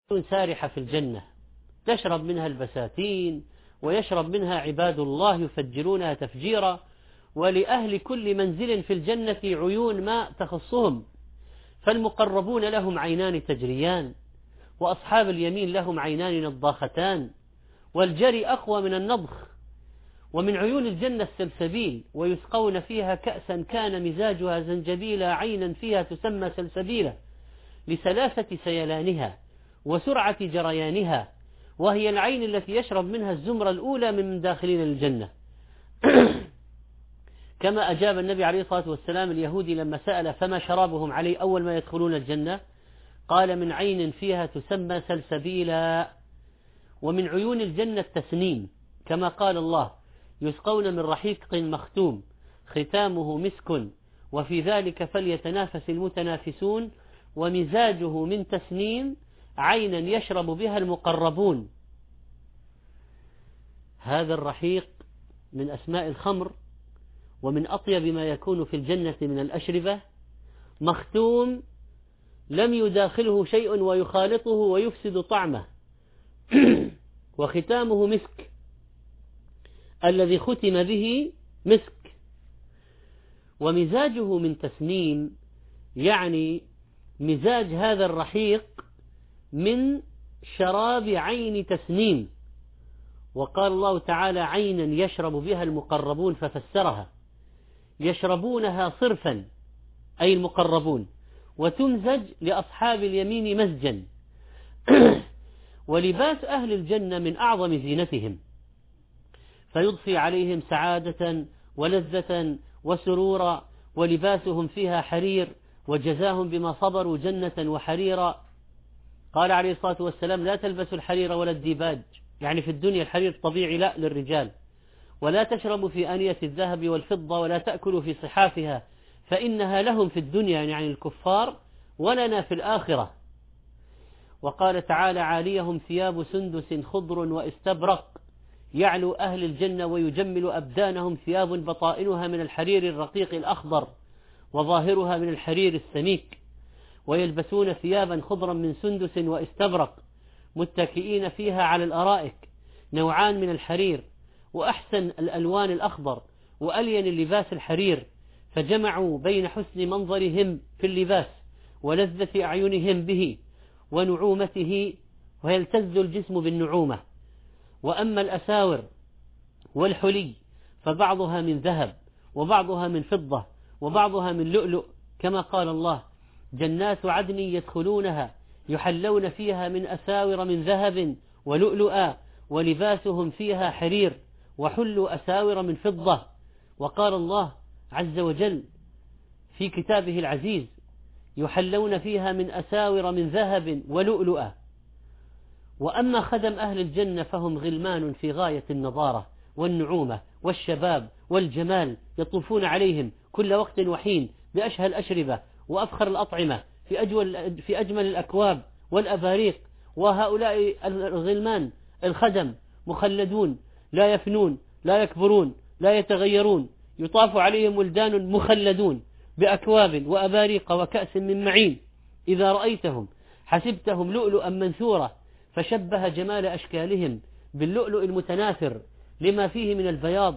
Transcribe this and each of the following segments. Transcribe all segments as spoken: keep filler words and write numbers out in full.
سارحة في الجنة تشرب منها البساتين ويشرب منها عباد الله يفجرونها تفجيرا، ولأهل كل منزل في الجنة عيون ماء تخصهم، فالمقربون لهم عينان تجريان، وأصحاب اليمين لهم عينان نضاختان، والجري أقوى من النضخ. ومن عيون الجنة السلسبيل، ويسقون فيها كأسا كان مزاجها زنجبيلا عينا فيها تسمى سلسبيلا لسلاسة سيلانها وسرعة جريانها، وهي العين التي يشرب منها الزمرة الأولى من داخلين الجنة. كما أجاب النبي عليه الصلاة والسلام اليهودي لما سأل فما شرابهم عليه أول ما يدخلون الجنة، قال من عين فيها تسمى سلسبيلا. ومن عيون الجنة التسنيم، كما قال الله يسقون من رحيق مختوم ختامه مسك وفي ذلك فليتنافس المتنافسون، ومزاجه من تسنيم عينا يشرب بها المقربون. هذا الرحيق من أسماء الخمر، ومن أطيب ما يكون في الجنة من الأشربة، مختوم لم يداخله شيء ويخالطه ويفسد طعمه وختامه مسك، الذي ختم به مسك. ومزاجه من تسنيم يعني مزاج هذا الرحيق من شراب عين تسنيم. وقال الله تعالى عينا يشرب بها المقربون ففسرها، يشربونها صرفا أي المقربون، وتمزج لأصحاب اليمين مزجا. ولباس أهل الجنة من أعظم زينتهم، فيضفي عليهم سعادة ولذة وسرورا، ولباسهم فيها حرير، وجزاهم بما صبروا جنة وحريرا. قال عليه الصلاة والسلام لا تلبسوا الحرير ولا الديباج، يعني في الدنيا الحرير طبيعي لا للرجال، ولا تشربوا في آنية الذهب والفضة، ولا تأكلوا في صحافها فإنها لهم في الدنيا يعني الكفار، ولنا في الآخرة. وقال تعالى عاليهم ثياب سندس خضر واستبرق، يعلو أهل الجنة ويجمل أبدانهم ثياب بطائنها من الحرير الرقيق الأخضر وظاهرها من الحرير السميك، ويلبسون ثيابا خضرا من سندس واستبرق متكئين فيها على الأرائك، نوعان من الحرير، وأحسن الألوان الأخضر، وألين اللباس الحرير، فجمعوا بين حسن منظرهم في اللباس ولذة أعينهم به ونعومته، ويلتز الجسم بالنعومة. وأما الأساور والحلي فبعضها من ذهب وبعضها من فضة وبعضها من لؤلؤ، كما قال الله جنات عدن يدخلونها يحلون فيها من أساور من ذهب ولؤلؤا ولباسهم فيها حرير وحلوا أساور من فضة. وقال الله عز وجل في كتابه العزيز يحلون فيها من أساور من ذهب ولؤلؤا. وأما خدم أهل الجنة فهم غلمان في غاية النضارة والنعومة والشباب والجمال، يطوفون عليهم كل وقت وحين بأشهى الأشربة وأفخر الأطعمة في أجمل, في أجمل الأكواب والأباريق. وهؤلاء الغلمان الخدم مخلدون لا يفنون لا يكبرون لا يتغيرون، يطاف عليهم ولدان مخلدون بأكواب وأباريق وكأس من معين، إذا رأيتهم حسبتهم لؤلؤا منثورا، فشبه جمال أشكالهم باللؤلؤ المتناثر لما فيه من البياض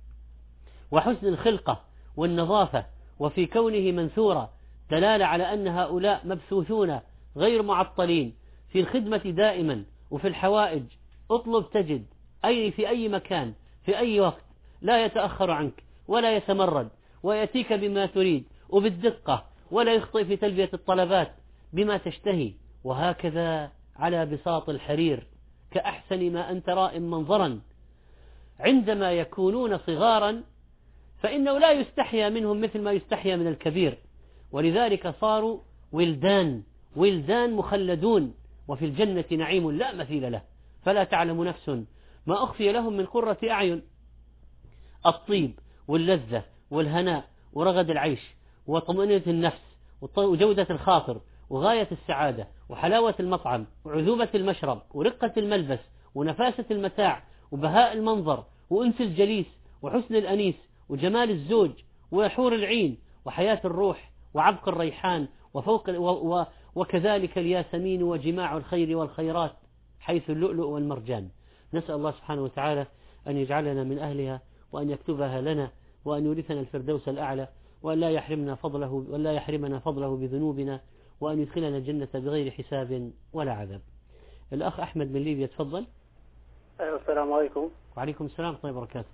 وحسن الخلقة والنظافة، وفي كونه منثورا دلالة على أن هؤلاء مبثوثون غير معطلين في الخدمة دائما وفي الحوائج، اطلب تجد، أي في أي مكان في أي وقت، لا يتأخر عنك ولا يتمرد، ويأتيك بما تريد وبالدقة، ولا يخطئ في تلبية الطلبات بما تشتهي. وهكذا على بساط الحرير كأحسن ما أنت رائم منظرا. عندما يكونون صغارا فإنه لا يستحيا منهم مثل ما يستحيا من الكبير، ولذلك صاروا ولدان ولدان مخلدون، وفي الجنة نعيم لا مثيل له، فلا تعلم نفس ما أخفي لهم من قرة أعين. الطيب واللذة والهناء ورغد العيش وطمأنينة النفس وجودة الخاطر وغاية السعادة وحلاوة المطعم وعذوبة المشرب ورقة الملبس ونفاسة المتاع وبهاء المنظر وأنس الجليس وحسن الأنيس وجمال الزوج وحور العين وحياة الروح وعبق الريحان وفوق وكذلك الياسمين وجماع الخير والخيرات حيث اللؤلؤ والمرجان. نسأل الله سبحانه وتعالى أن يجعلنا من أهلها، وأن يكتبها لنا، وأن يورثنا الفردوس الأعلى، وأن لا يحرمنا فضله ولا يحرمنا فضله بذنوبنا، وأن يدخلنا الجنة بغير حساب ولا عذاب. الأخ أحمد من ليبيا تفضل. السلام عليكم. وعليكم السلام ورحمة الله وبركاته.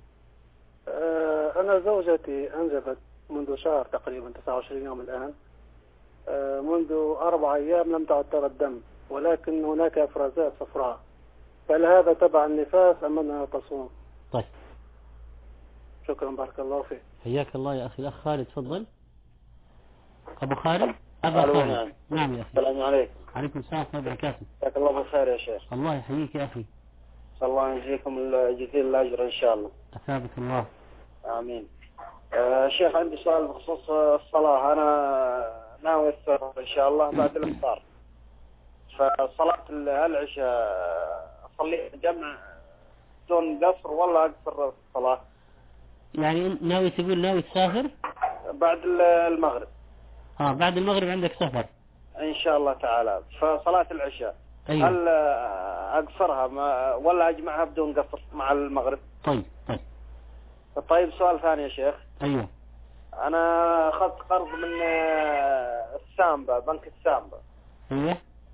أنا زوجتي أنجبت منذ شهر تقريبا تسعة وعشرين يوم الآن. منذ أربع أيام لم تعد ترى الدم، ولكن هناك إفرازات صفراء، فهل هذا تبع النفاس أم أنها تصوم؟ طيب شكرا، بارك الله فيك. حياك الله يا أخي. الأخ خالد تفضل. أبو خالد. أبو خالد. نعم. نعم يا أخي. السلام عليكم. عليكم السلام ورحمة الله وبركاته. جزاك الله بالخير يا شيخ. الله يحييك يا أخي. صلى الله يجزيكم جزيل الأجر إن شاء الله. أثابك الله. آمين. آه شيخ عندي سؤال بخصوص الصلاة. أنا ناوي السفر إن شاء الله بعد الإفطار، فصلاة العشاء أصلي جمع دون قصر ولا أقصر الصلاة؟ يعني ناوي تقول ناوي تسافر بعد المغرب. اه بعد المغرب عندك سفر إن شاء الله تعالى، فصلاة العشاء أيوه. هل أقصرها ما ولا أجمعها بدون قصر مع المغرب؟ طيب طيب طيب سؤال ثاني يا شيخ. أيوه. أنا أخذت قرض من السامبا، بنك السامبا. أيوه.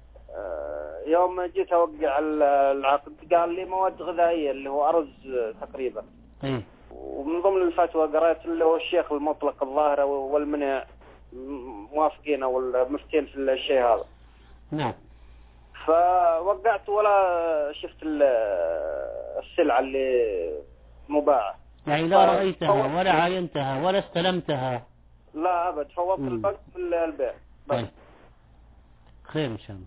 يوم جيت أوقع العقد قال لي مواد غذائية اللي هو أرز تقريبا. أيوه. ومن ضمن الفتوى قرأت اللي هو الشيخ المطلق الظاهرة والمنع موافقين أو المفتين في الشيء هذا. نعم. فوقعت ولا شفت السلعة اللي مباعة، يعني لا رأيتها ولا عاينتها ولا استلمتها؟ لا أبد، فوضت البنك في البيع. طيب خير إن شاء الله.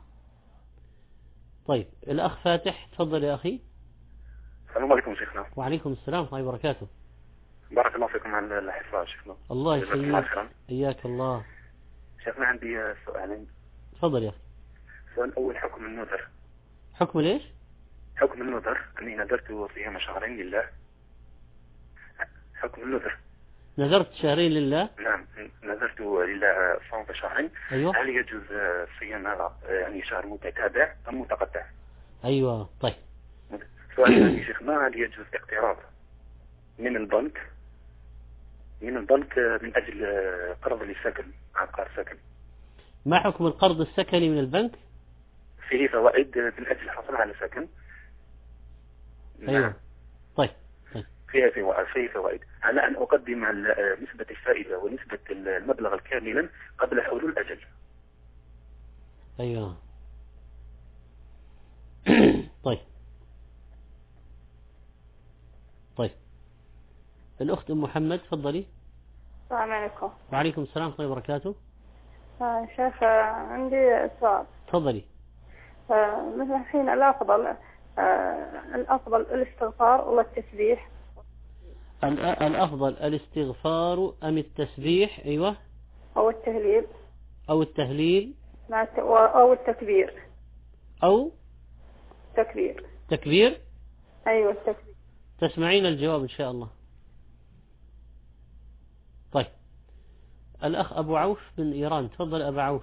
طيب الأخ فاتح تفضل يا أخي. السلام عليكم شيخنا. وعليكم السلام ورحمة الله وبركاته. بارك الله فيكم على الحفاظ شيخنا. الله يسلمك. إياك الله. شيخنا عندي سؤالين. تفضل يا أخي. السؤال الأول حكم النذر. حكم ليش؟ حكم النذر أني نذرت صيام شهرين لله. حكم النذر. نذرت شهرين لله؟ نعم نذرت لله صوم شهرين. أيوه. هل يجوز صيام هذا يعني شهر متتابع أم متقطع؟ أيوه. طيب سؤال ثاني شيخنا، هل يجوز اقتراض من البنك من البنك من أجل قرض للسكن، عقار سكن؟ ما حكم القرض السكني من البنك؟ فيه فوائد من أجل الحصول على سكن. أيوه. نعم. طيب طيب فيها فيه فوائد على أن أقدم نسبة الفائدة ونسبة المبلغ الكاملا قبل حلول الأجل. أيوه. طيب طيب الأخت أم محمد تفضلي. السلام عليكم. وعليكم السلام ورحمة الله وبركاته. آه شيخ عندي سؤال. تفضلي. آه مثل الحين الأفضل آه الأفضل الاستغفار ولا التسبيح؟ الأفضل الاستغفار أم التسبيح؟ أيوة. أو التهليل. أو التهليل. أو التكبير. أو تكبير. تكبير. أيوة التكبير. تسمعين الجواب إن شاء الله. طيب الأخ أبو عوف من إيران تفضل. أبو عوف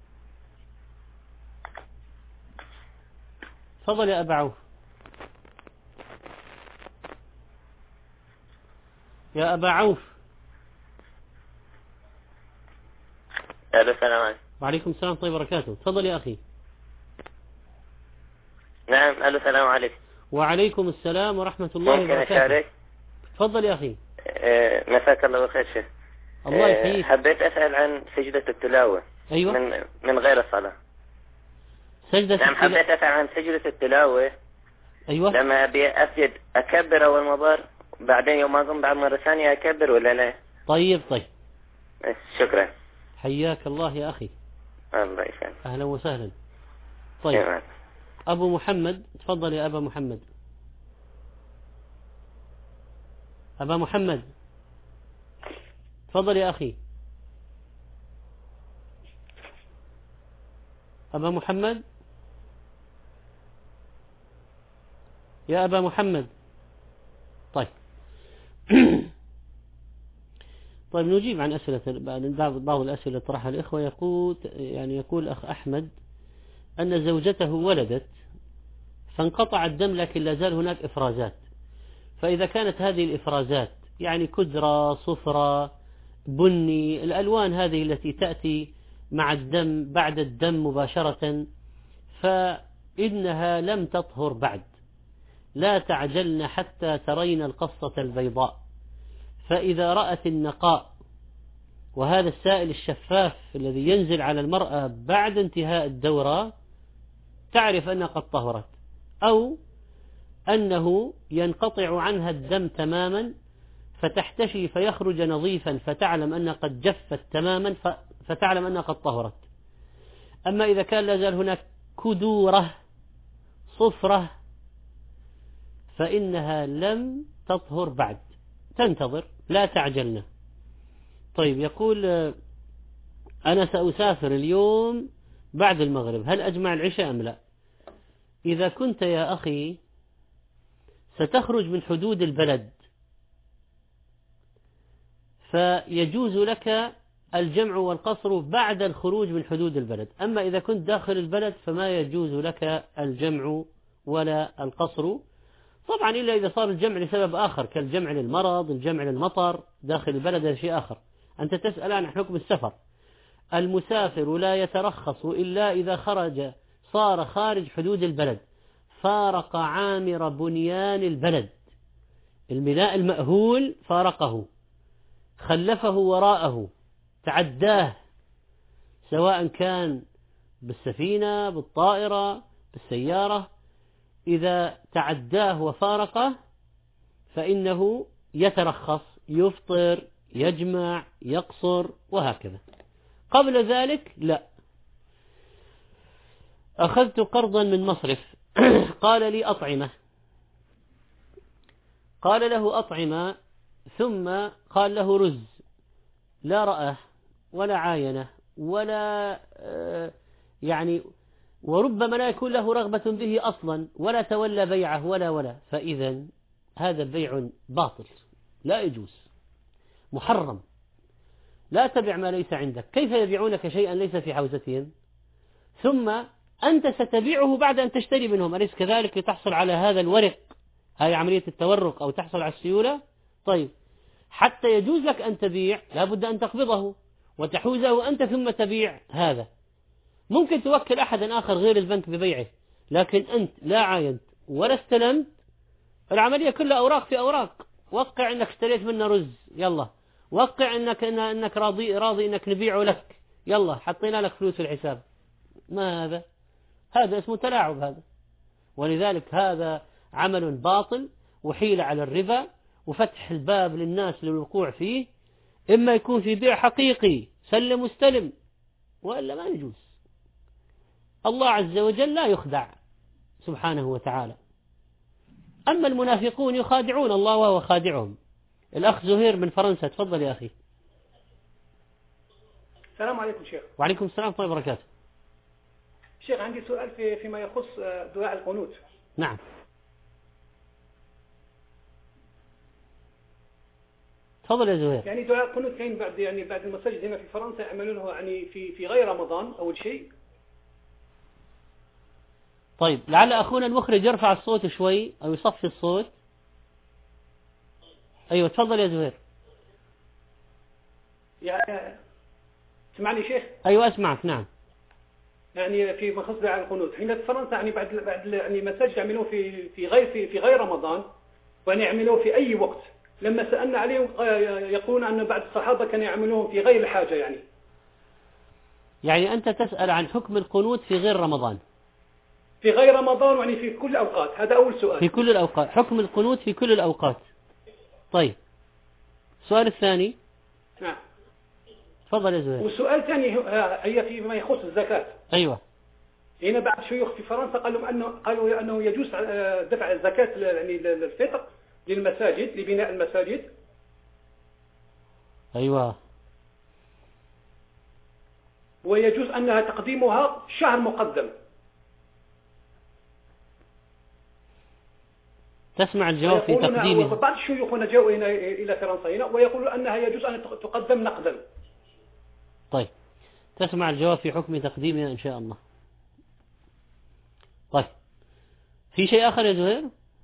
تفضل يا أبو عوف. يا أبا عوف. السلام عليكم. وعليكم السلام ورحمة الله وبركاته. تفضل يا أخي. نعم. السلام عليكم. وعليكم السلام ورحمة الله ممكن وبركاته. أشارك؟ تفضل يا أخي. أه مساك الله بالخير شيخ. الله يحييك. أه حبيت أسأل عن سجدة التلاوة. أيوة. من من غير الصلاة. سجدة نعم التلا... حبيت أسأل عن سجدة التلاوة. أيوة. لما أبي أسجد أكبر أول مرة بعدين يوم أقوم بعد مرة ثانية أكبر ولا لا؟ طيب طيب شكرا. حياك الله يا أخي. الله يسلمك. أهلا وسهلا. طيب جمال. أبو محمد تفضل يا أبا محمد. أبا محمد تفضل يا أخي. أبا محمد يا أبا محمد. طيب طيب نجيب عن أسئلة بعض الأسئلة طرحها الإخوة. يقول يعني يقول أخ أحمد أن زوجته ولدت فانقطع الدم لكن لا زال هناك إفرازات، فإذا كانت هذه الإفرازات يعني كدرة صفرة بني الألوان هذه التي تأتي مع الدم بعد الدم مباشرة فإنها لم تطهر بعد، لا تعجلن حتى ترين القصة البيضاء، فإذا رأت النقاء وهذا السائل الشفاف الذي ينزل على المرأة بعد انتهاء الدورة تعرف أنها قد طهرت، أو أنه ينقطع عنها الدم تماما فتحتشي فيخرج نظيفا فتعلم أنها قد جفت تماما فتعلم أنها قد طهرت. أما إذا كان لا زال هناك كدورة صفرة فإنها لم تطهر بعد، تنتظر لا تعجلنا. طيب يقول أنا سأسافر اليوم بعد المغرب، هل أجمع العشاء أم لا؟ إذا كنت يا أخي ستخرج من حدود البلد فيجوز لك الجمع والقصر بعد الخروج من حدود البلد، أما إذا كنت داخل البلد فما يجوز لك الجمع ولا القصر، طبعا إلا إذا صار الجمع لسبب آخر كالجمع للمرض، الجمع للمطر داخل البلد، هذا شيء آخر. أنت تسأل عن حكم السفر. المسافر لا يترخص إلا إذا خرج صار خارج حدود البلد، فارق عامر بنيان البلد، الميناء المأهول فارقه، خلفه وراءه، تعداه، سواء كان بالسفينة بالطائرة بالسيارة، إذا تعداه وفارقه فإنه يترخص، يفطر يجمع يقصر وهكذا. قبل ذلك لا. أخذت قرضا من مصرف قال لي أطعمة، قال له أطعمة ثم قال له رز، لا رأى ولا عاينة ولا يعني وربما لا يكون له رغبة به أصلا ولا تولى بيعه ولا ولا فإذا هذا البيع باطل لا يجوز محرم، لا تبع ما ليس عندك. كيف يبيعونك شيئا ليس في حوزتهم ثم أنت ستبيعه بعد أن تشتري منهم، أليس كذلك لتحصل على هذا الورق، هذه عملية التورق أو تحصل على السيولة؟ طيب حتى يجوز لك أن تبيع لابد أن تقبضه وتحوزه أنت ثم تبيع. هذا ممكن توكل أحدا آخر غير البنك ببيعه، لكن أنت لا عاينت ولا استلمت، العملية كلها أوراق في أوراق. وقع أنك اشتريت منه رز، يلا وقع أنك أنك راضي راضي أنك نبيعه لك، يلا حطينا لك فلوس في الحساب. ما هذا؟ هذا اسمه تلاعب هذا. ولذلك هذا عمل باطل وحيلة على الربا وفتح الباب للناس للوقوع فيه، إما يكون في بيع حقيقي سلم واستلم وإلا ما يجوز. الله عز وجل لا يخدع سبحانه وتعالى. أما المنافقون يخادعون الله وهو خادعهم. الأخ زهير من فرنسا، تفضل يا أخي. السلام عليكم شيخ. وعليكم السلام ورحمة الله وبركاته. شيخ عندي سؤال في فيما يخص دعاء القنوت. نعم. تفضل يا زهير. يعني دعاء القنوت كاين بعد يعني بعد المساجد هنا في فرنسا يعملونه يعني في في غير رمضان أول شيء. طيب لعل أخونا المخرج يرفع الصوت شوي أو يصفي الصوت. أيوة تفضل يا زهير. يعني تسمعني شيخ؟ أيوة أسمعك. نعم. يعني في مخصوص دعاء القنوت هنا في فرنسا يعني بعد بعد يعني مساجد يعملوه في في غير في في غير رمضان، وأن يعملوه في أي وقت. لما سألنا عليهم يقولون أن بعض الصحابة كانوا يعملوهم في غير الحاجة. يعني يعني أنت تسأل عن حكم القنوت في غير رمضان. في غير رمضان يعني في كل الأوقات. هذا أول سؤال. في كل الأوقات، حكم القنوت في كل الأوقات. طيب السؤال الثاني. نعم تفضل يا زهير. والسؤال الثاني هي فيما يخص الزكاة. أيوة. هنا بعض شيوخ في فرنسا قالوا أنه قالوا أنه يجوز دفع الزكاة يعني للفطر للمساجد لبناء المساجد. أيوة. ويجوز أنها تقديمها شهر مقدم. تسمع الجواب في تقديمها. بعض الشيوخ هنا جاءوا هنا إلى فرنسا هنا ويقولون أنها يجوز أن تقدم نقدا. طيب تسمع الجواب في حكم تقديمها إن شاء الله. طيب في شيء آخر يا زهير؟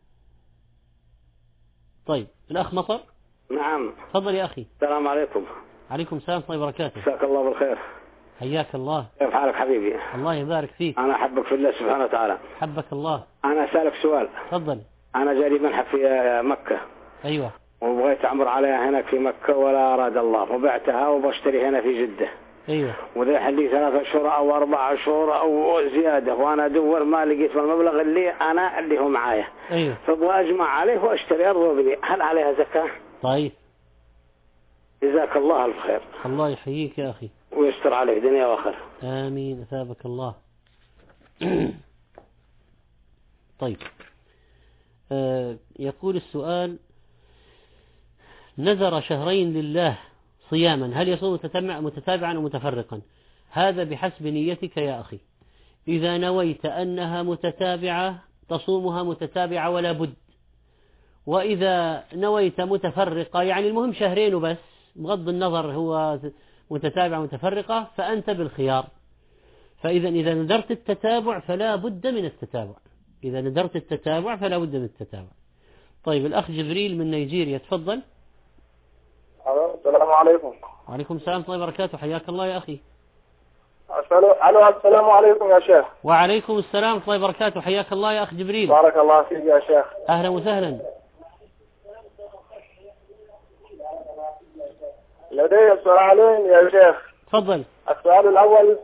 طيب الأخ مطر. نعم تفضل يا أخي. السلام عليكم. عليكم السلام ورحمة الله وبركاته. مساك الله بالخير. حياك الله. كيف حالك حبيبي؟ الله يبارك فيك. أنا أحبك في الله سبحانه وتعالى. حبك الله. أنا أسألك سؤال. تفضل. أنا جاري منحة في مكة. أيوة. وبغيت أعمر عليها هناك في مكة ولا أراد الله وبعتها وبشتري هنا في جدة. أيوة. وذي حلي ثلاثة شهور أو أربعة شهور أو زيادة وأنا أدور ما لقيت المبلغ اللي أنا اللي هو معايا. أيوة. فأبغى أجمع عليه وأشتري أرض وبني، هل عليها زكاة؟ طيب. جزاك الله الخير. الله يحييك يا أخي. ويستر عليك دنيا وآخرة. آمين أثابك الله. طيب آه يقول السؤال: نذر شهرين لله صياما، هل يصوم متتابعا ومتفرقا؟ هذا بحسب نيتك يا أخي. إذا نويت أنها متتابعة تصومها متتابعة ولا بد، وإذا نويت متفرقة يعني المهم شهرين وبس بغض النظر هو متتابعة متفرقة فأنت بالخيار. فإذا إذا ندرت التتابع فلا بد من التتابع، إذا ندرت التتابع فلا بد من التتابع. طيب الأخ جبريل من نيجيريا تفضل. السلام عليكم. وعليكم السلام ورحمة الله وبركاته. حياك الله يا أخي. السلام عليكم يا شيخ. وعليكم السلام ورحمة الله وبركاته. حياك الله يا أخ جبريل. بارك الله فيك يا شيخ. أهلا وسهلا. لدي سؤالين يا شيخ. تفضل. السؤال الأول: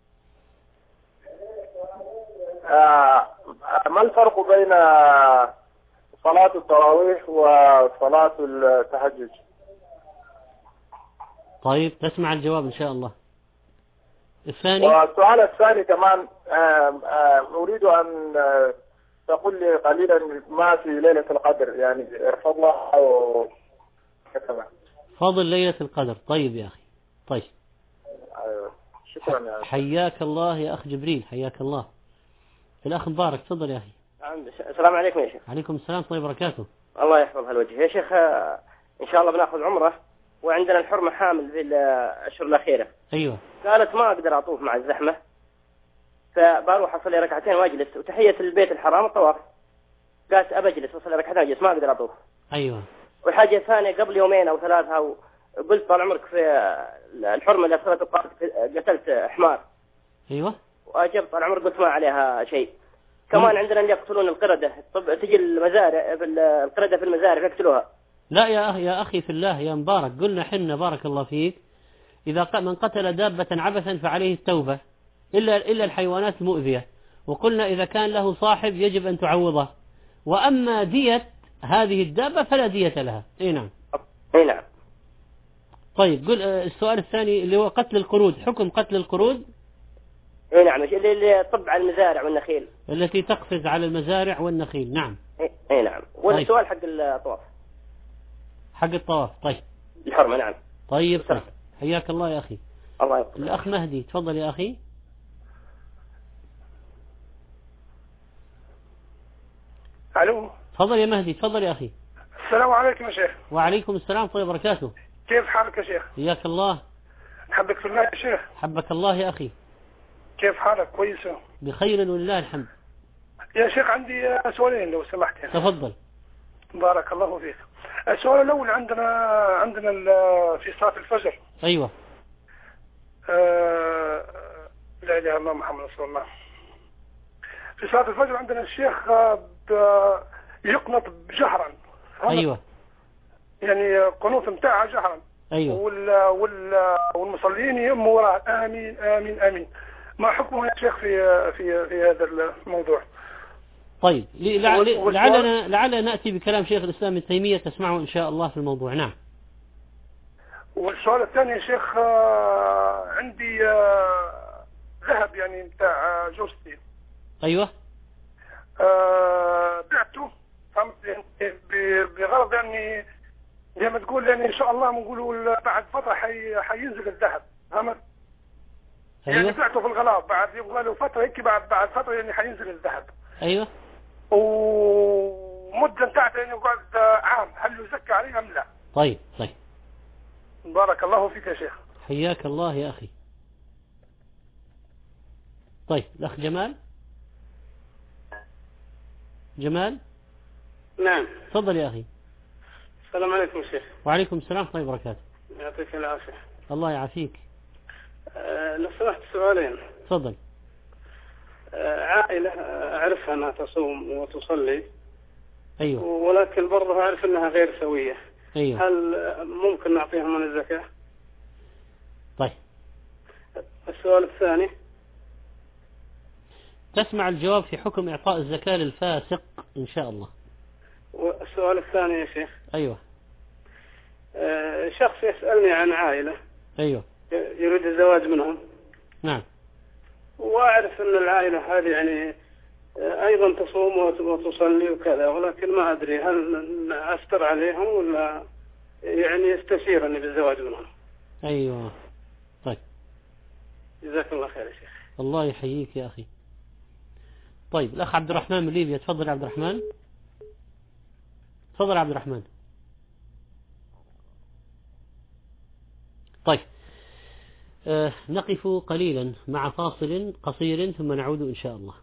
آه ما الفرق بين صلاة التراويح وصلاة التهجد؟ طيب تسمع الجواب إن شاء الله. الثاني. والسؤال الثاني كمان آه آه أريد أن تقول لي قليلا ما في ليلة القدر، يعني فضلها أو كذا. فضل ليلة القدر. طيب يا أخي. طيب. أيوة. شكرا يا أخي. حياك الله يا أخ جبريل. حياك الله. الأخ مبارك تفضل يا أخي. السلام عليكم يا شيخ. عليكم السلام ورحمة الله وبركاته. الله يحفظ هالوجه يا شيخ. إن شاء الله بناخذ عمرة وعندنا الحرمة حامل في الأشهر الأخيرة. أيوة. قالت ما أقدر أطوف مع الزحمة فبروح أصلي ركعتين وأجلس وتحية البيت الحرام الطواف. قالت أبجلس وأصلي ركعتين وأجلس ما أقدر أطوف. أيوة. والحاجة الثانية قبل يومين أو ثلاثة وقلت طال عمرك في الحرمة اللي أصلت قتلت حمار. أيوة. وأجبت طال عمرك قلت ما عليها شيء. كمان عندنا اللي يقتلون القردة، طب تجي المزارع في القردة في المزارع يقتلوها. لا يا أخي يا أخي في الله يا مبارك، قلنا حنا بارك الله فيك إذا من قتل دابة عبثا فعليه التوبة إلا إلا الحيوانات المؤذية، وقلنا إذا كان له صاحب يجب أن تعوضه، وأما دية هذه الدابة فلا دية لها. إيه نعم. إيه نعم. طيب قل السؤال الثاني اللي هو قتل القرود، حكم قتل القرود. اي نعم، اللي اللي طب على المزارع والنخيل، التي تقفز على المزارع والنخيل. نعم. اي نعم. والسؤال حق الطواف، حق الطواف. طيب الحرمة. نعم. طيب طيب. حياك الله يا أخي. الله يبارك. الأخ مهدي تفضل يا أخي. الو. تفضل يا مهدي. تفضل يا أخي. السلام عليكم يا شيخ. وعليكم السلام ورحمة الله وبركاته. كيف حالك يا شيخ؟ حياك الله. حبك في الله يا شيخ. حبك الله يا أخي. كيف حالك؟ كويس بخير ولله الحمد. يا شيخ عندي سؤالين لو سمحت يعني. تفضل. بارك الله فيك. السؤال الأول عندنا عندنا في صلاة الفجر. أيوة. آه لا إله إلا الله محمد رسول الله. في صلاة الفجر عندنا الشيخ يقنط جهرا. أيوة. يعني قنوط متاعها جهرا. أيوة. وال وال والمصلين يموا وراه آمين آمين آمين. ما حكمه يا شيخ في في في هذا الموضوع؟ طيب لعلنا لعلنا نأتي بكلام شيخ الإسلام ابن تيمية تسمعه إن شاء الله في الموضوع. نعم. والسؤال الثاني يا شيخ عندي ذهب يعني بتاع جوزتي. أيوة. بعته بغرض يعني زي ما تقول يعني إن شاء الله بنقولوا بعد فترة حي حينزل الذهب. فهمت؟ أيوة. يعني بعته في الغلاف بعد يبغى له فترة هيك بعد بعد فترة يعني حينزل الذهب. أيوة. ومدة المدة بتاعته يعني يقعد عام، هل يزكى عليه أم لا؟ طيب طيب بارك الله فيك يا شيخ. حياك الله يا أخي. طيب الأخ جمال. جمال نعم تفضل يا أخي. السلام عليكم شيخ. وعليكم السلام ورحمة الله وبركاته. يعطيك العافية. الله يعافيك. أه لو سمحت سؤالين. تفضل. أه عائلة أعرفها أنها تصوم وتصلي. أيوة. ولكن برضه أعرف أنها غير سوية. أيوة. هل ممكن نعطيها من الزكاة؟ طيب. السؤال الثاني. تسمع الجواب في حكم إعطاء الزكاة للفاسق إن شاء الله. والسؤال الثاني يا شيخ. أيوة. أه شخص يسألني عن عائلة. أيوة. يريد الزواج منهم. نعم. وأعرف أن العائلة هذه يعني أيضا تصوم وتصلي وكذا، ولكن ما أدري هل أستر عليهم ولا يعني يستشيرني بالزواج منهم. أيوة. طيب جزاك الله خير يا شيخ. الله يحييك يا أخي. طيب الأخ عبد الرحمن من ليبيا. تفضل عبد الرحمن. تفضل عبد الرحمن. طيب آه نقف قليلا مع فاصل قصير ثم نعود إن شاء الله.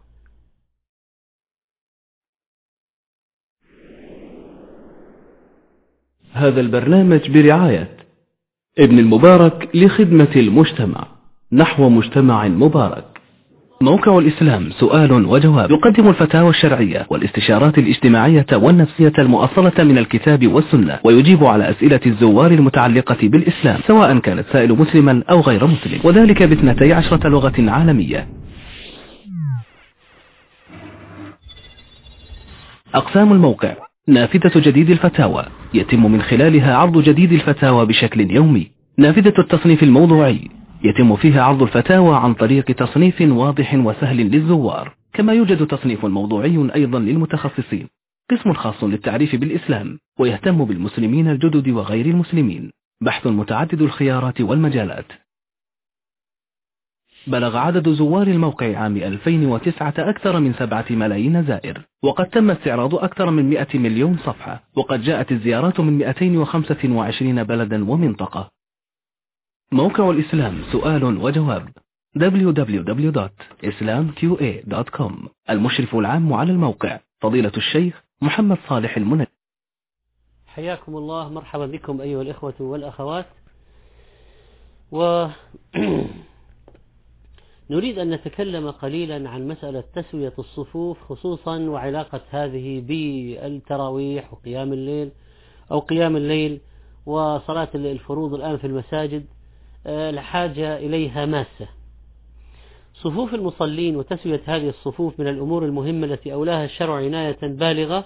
هذا البرنامج برعاية ابن المبارك لخدمة المجتمع نحو مجتمع مبارك. موقع الإسلام سؤال وجواب يقدم الفتاوى الشرعية والاستشارات الاجتماعية والنفسية المؤصلة من الكتاب والسنة، ويجيب على أسئلة الزوار المتعلقة بالإسلام سواء كان السائل مسلما أو غير مسلم، وذلك باثنتي عشرة لغة عالمية. أقسام الموقع: نافذة جديد الفتاوى يتم من خلالها عرض جديد الفتاوى بشكل يومي. نافذة التصنيف الموضوعي يتم فيها عرض الفتاوى عن طريق تصنيف واضح وسهل للزوار، كما يوجد تصنيف موضوعي أيضا للمتخصصين. قسم خاص للتعريف بالإسلام ويهتم بالمسلمين الجدد وغير المسلمين. بحث متعدد الخيارات والمجالات. بلغ عدد زوار الموقع عام ألفين وتسعة أكثر من سبعة ملايين زائر، وقد تم استعراض أكثر من مئة مليون صفحة، وقد جاءت الزيارات من مئتين وخمسة وعشرين بلدا ومنطقة. موقع الإسلام سؤال وجواب دبليو دبليو دبليو دوت إسلام كيو إيه دوت كوم. المشرف العام على الموقع فضيلة الشيخ محمد صالح المنجد. حياكم الله، مرحبا بكم أيها الإخوة والأخوات. و نريد أن نتكلم قليلا عن مسألة تسوية الصفوف خصوصا، وعلاقة هذه بالتراويح وقيام الليل أو قيام الليل وصلاة الفروض الآن في المساجد. الحاجة إليها ماسة. صفوف المصلين وتسوية هذه الصفوف من الأمور المهمة التي أولاها الشرع عناية بالغة،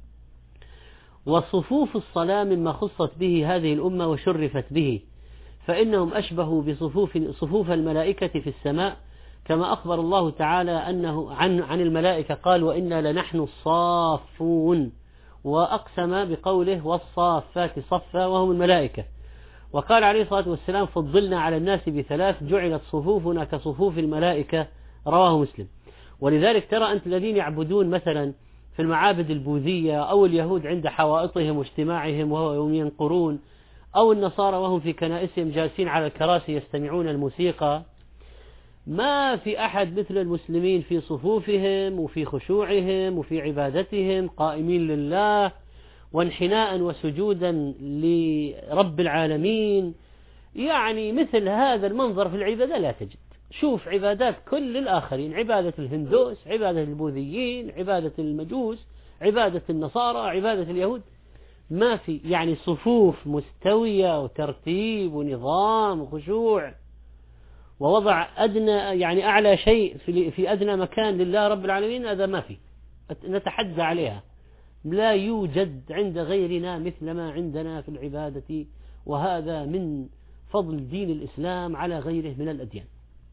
وصفوف الصلاة مما خصت به هذه الأمة وشرفت به، فإنهم أشبهوا بصفوف صفوف الملائكة في السماء، كما أخبر الله تعالى أنه عن عن الملائكة قال: وإنا لنحن الصافون، وأقسم بقوله: والصافات صفا، وهم الملائكة. وقال عليه الصلاة والسلام: فضلنا على الناس بثلاث، جعلت صفوفنا كصفوف الملائكة، رواه مسلم. ولذلك ترى أنت الذين يعبدون مثلا في المعابد البوذية، أو اليهود عند حوائطهم واجتماعهم وهم ينقرون، أو النصارى وهم في كنائسهم جالسين على الكراسي يستمعون الموسيقى، ما في أحد مثل المسلمين في صفوفهم وفي خشوعهم وفي عبادتهم، قائمين لله وانحناء وسجودا لرب العالمين. يعني مثل هذا المنظر في العبادة لا تجد. شوف عبادات كل الآخرين، عبادة الهندوس، عبادة البوذيين، عبادة المجوس، عبادة النصارى، عبادة اليهود، ما في يعني صفوف مستوية وترتيب ونظام وخشوع ووضع أدنى يعني أعلى شيء في في أدنى مكان لله رب العالمين. هذا ما في، نتحدى عليها. لا يوجد عند غيرنا مثل ما عندنا في العبادة، وهذا من فضل دين الإسلام على غيره من الأديان.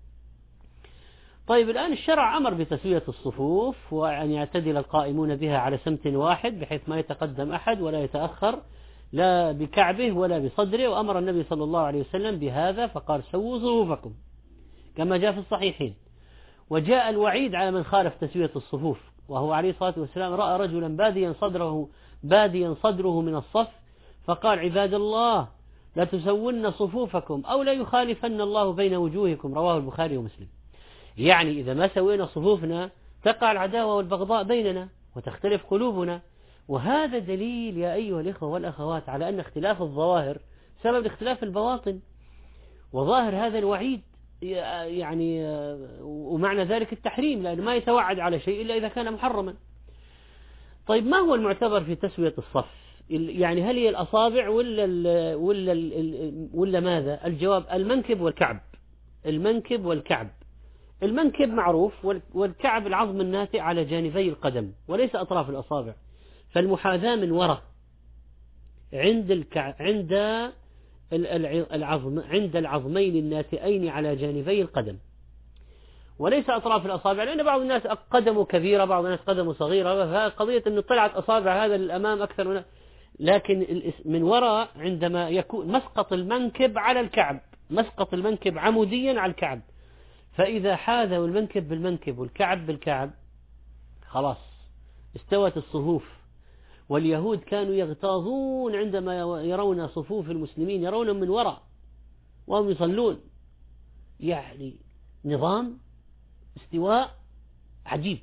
طيب الآن الشرع أمر بتسوية الصفوف، وأن يعتدل القائمون بها على سمت واحد بحيث ما يتقدم أحد ولا يتأخر لا بكعبه ولا بصدره. وأمر النبي صلى الله عليه وسلم بهذا فقال: سووا صفوفكم، كما جاء في الصحيحين. وجاء الوعيد على من خالف تسوية الصفوف، وهو عليه الصلاة والسلام رأى رجلا باديا صدره باديا صدره من الصف فقال عباد الله لا تسون صفوفكم أو لا يخالفن الله بين وجوهكم، رواه البخاري ومسلم. يعني إذا ما سوينا صفوفنا تقع العداوة والبغضاء بيننا وتختلف قلوبنا، وهذا دليل يا أيها الإخوة والأخوات على أن اختلاف الظواهر سبب اختلاف البواطن، وظاهر هذا الوعيد يعني ومعنى ذلك التحريم، لأنه ما يتوعد على شيء إلا إذا كان محرما. طيب ما هو المعتبر في تسوية الصف؟ يعني هل هي الأصابع ولا ال ولا ال ولا ماذا؟ الجواب المنكب والكعب. المنكب والكعب. المنكب معروف، والكعب العظم الناتئ على جانبي القدم وليس أطراف الأصابع، فالمحاذاة من وراء عند الكعب عند العظم عند العظمين الناتئين على جانبي القدم وليس أطراف الأصابع، لأن بعض الناس قدمه كبيرة بعض الناس قدمه صغيرة، فقضية أنه طلعت أصابع هذا للأمام أكثر من، لكن من وراء عندما يكون مسقط المنكب على الكعب، مسقط المنكب عموديا على الكعب، فإذا حاذوا المنكب بالمنكب والكعب بالكعب خلاص استوت الصفوف. واليهود كانوا يغتاظون عندما يرون صفوف المسلمين، يرونهم من وراء وهم يصلون، يعني نظام استواء عجيب.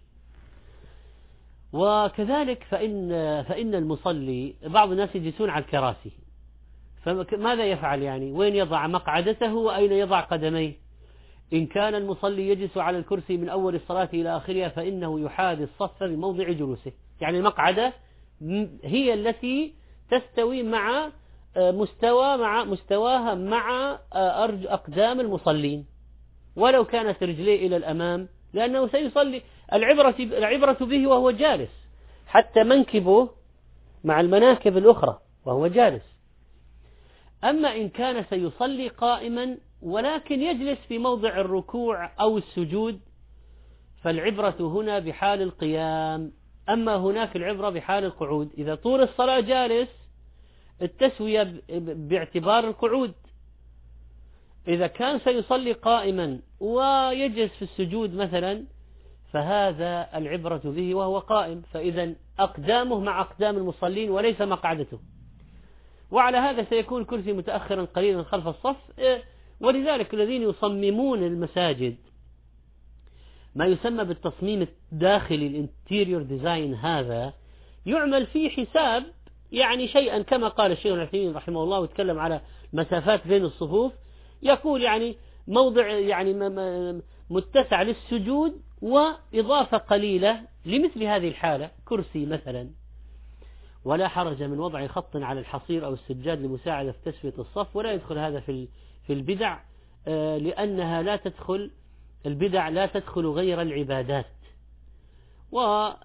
وكذلك فإن فإن المصلي بعض الناس يجلسون على الكراسي، فماذا يفعل؟ يعني وين يضع مقعدته وأين يضع قدميه؟ إن كان المصلي يجلس على الكرسي من أول الصلاة إلى آخرها فإنه يحاذي الصف بموضع جلوسه، يعني المقعدة هي التي تستوي مع مستوى مع مستواها مع أقدام المصلين، ولو كانت رجليه إلى الأمام، لأنه سيصلي. العبرة العبرة به وهو جالس، حتى منكبه مع المناكب الأخرى وهو جالس. أما إن كان سيصلي قائما ولكن يجلس في موضع الركوع أو السجود فالعبرة هنا بحال القيام، أما هناك العبرة بحال القعود. إذا طول الصلاة جالس التسوية باعتبار القعود. إذا كان سيصلي قائما ويجلس في السجود مثلا فهذا العبرة به وهو قائم، فإذا أقدامه مع أقدام المصلين وليس مقعدته. وعلى هذا سيكون الكرسي متأخرا قليلا خلف الصف. ولذلك الذين يصممون المساجد ما يسمى بالتصميم الداخلي الانتيريور ديزاين، هذا يعمل فيه حساب يعني شيئا كما قال الشيخ العثيمين رحمه الله وتكلم على مسافات بين الصفوف، يقول يعني موضع يعني متسع للسجود وإضافة قليلة لمثل هذه الحالة كرسي مثلا، ولا حرج من وضع خط على الحصير أو السجاد لمساعدة في تسوية الصف. ولا يدخل هذا في في البدع، لأنها لا تدخل البدع لا تدخل غير العبادات. وهذا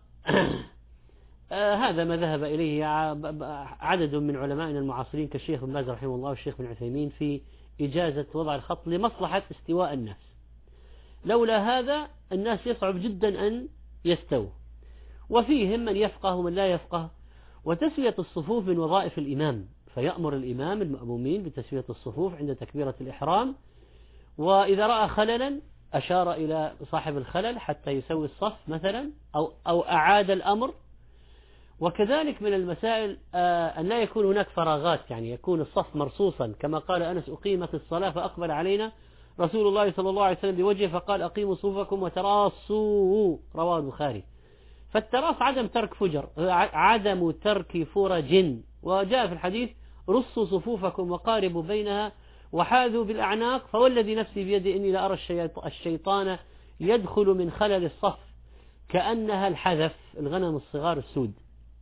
ما ذهب إليه عدد من علمائنا المعاصرين كالشيخ بن باز رحمه الله والشيخ بن عثيمين في إجازة وضع الخط لمصلحة استواء الناس. لولا هذا الناس يصعب جدا أن يستووا، وفيهم من يفقه ومن لا يفقه. وتسوية الصفوف من وظائف الإمام، فيأمر الإمام المأمومين بتسوية الصفوف عند تكبيرة الإحرام، وإذا رأى خللا أشار إلى صاحب الخلل حتى يسوي الصف مثلا أو, أو أعاد الأمر. وكذلك من المسائل أن لا يكون هناك فراغات، يعني يكون الصف مرصوصا كما قال أنس أقيمت الصلاة فأقبل علينا رسول الله صلى الله عليه وسلم بوجهه فقال أقيموا صفوفكم وتراصوا، رواه البخاري. فالتراص عدم ترك فجر، عدم ترك فرج. وجاء في الحديث رصوا صفوفكم وقاربوا بينها وحاذوا بالأعناق، فوالذي نفسي بيدي إني لأرى الشيطان يدخل من خلل الصف كأنها الحذف، الغنم الصغار السود.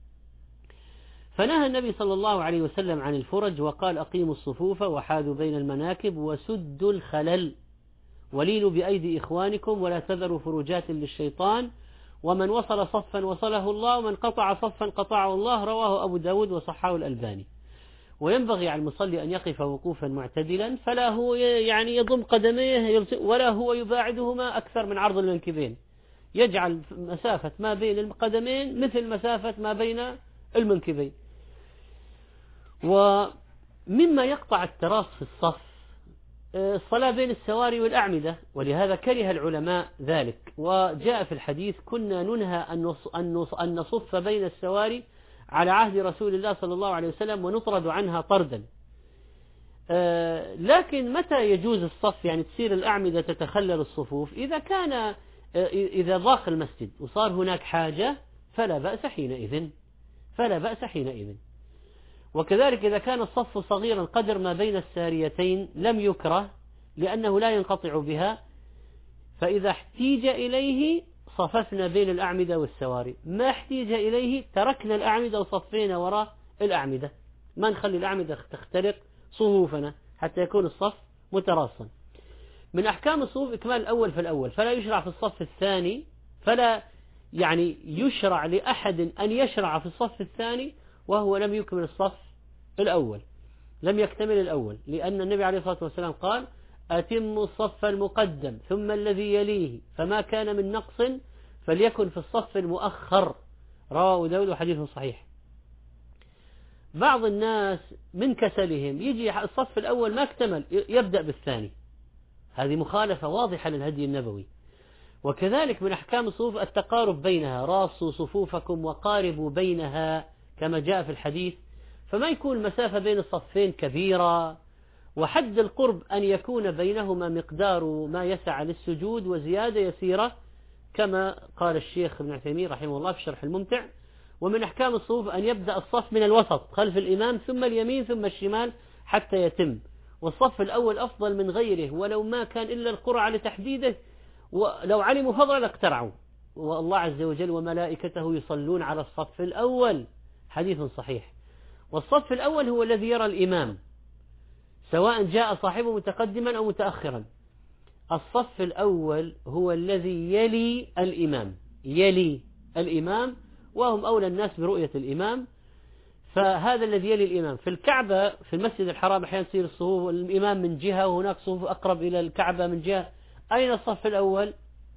فنهى النبي صلى الله عليه وسلم عن الفرج وقال أقيموا الصفوف وحاذوا بين المناكب وسدوا الخلل ولينوا بأيدي إخوانكم ولا تذروا فروجات للشيطان، ومن وصل صفا وصله الله ومن قطع صفا قطعه الله، رواه أبو داود وصححه الألباني. وينبغي على المصلي أن يقف وقوفا معتدلا، فلا هو يعني يضم قدميه ولا هو يباعدهما أكثر من عرض المنكبين، يجعل مسافة ما بين القدمين مثل مسافة ما بين المنكبين. ومما يقطع التراص في الصف الصلاة بين السواري والأعمدة، ولهذا كره العلماء ذلك، وجاء في الحديث كنا ننهى أن نصف بين السواري على عهد رسول الله صلى الله عليه وسلم ونطرد عنها طردا. لكن متى يجوز الصف؟ يعني تصير الأعمدة تتخلل الصفوف إذا كان إذا ضاق المسجد وصار هناك حاجة فلا بأس حينئذ فلا بأس حينئذ وكذلك إذا كان الصف صغيرا قدر ما بين الساريتين لم يكره لأنه لا ينقطع بها، فإذا احتيج إليه صففنا بين الأعمدة والسواري، ما احتيج إليه تركنا الأعمدة وصفينا وراء الأعمدة، ما نخلي الأعمدة تخترق صفوفنا حتى يكون الصف متراصا. من أحكام الصفوف إكمال الأول في الأول، فلا يشرع في الصف الثاني، فلا يعني يشرع لأحد أن يشرع في الصف الثاني وهو لم يكمل الصف الأول، لم يكتمل الأول، لأن النبي عليه الصلاة والسلام قال أتم الصف المقدم ثم الذي يليه فما كان من نقص فليكن في الصف المؤخر، رواه داود وحديث صحيح. بعض الناس من كسلهم يجي الصف الأول ما اكتمل يبدأ بالثاني، هذه مخالفة واضحة للهدي النبوي. وكذلك من أحكام الصفوف التقارب بينها، راصوا صفوفكم وقاربوا بينها كما جاء في الحديث، فما يكون المسافة بين الصفين كبيرة، وحد القرب أن يكون بينهما مقدار ما يسع للسجود وزيادة يسيرة كما قال الشيخ ابن عثيمين رحمه الله في شرح الممتع. ومن أحكام الصفوف أن يبدأ الصف من الوسط خلف الإمام ثم اليمين ثم الشمال حتى يتم، والصف الأول أفضل من غيره ولو ما كان إلا القرعة لتحديده، ولو علموا فضلا لاقترعوا، والله عز وجل وملائكته يصلون على الصف الأول، حديث صحيح. والصف الأول هو الذي يرى الإمام سواء جاء صاحبه متقدما أو متأخرا، الصف الأول هو الذي يلي الإمام، يلي الإمام وهم أولى الناس برؤية الإمام، فهذا الذي يلي الإمام. في الكعبة في المسجد الحرام أحيانا تصير الصفوف الإمام من جهة وهناك صفوف أقرب إلى الكعبة من جهة، أين الصف الأول؟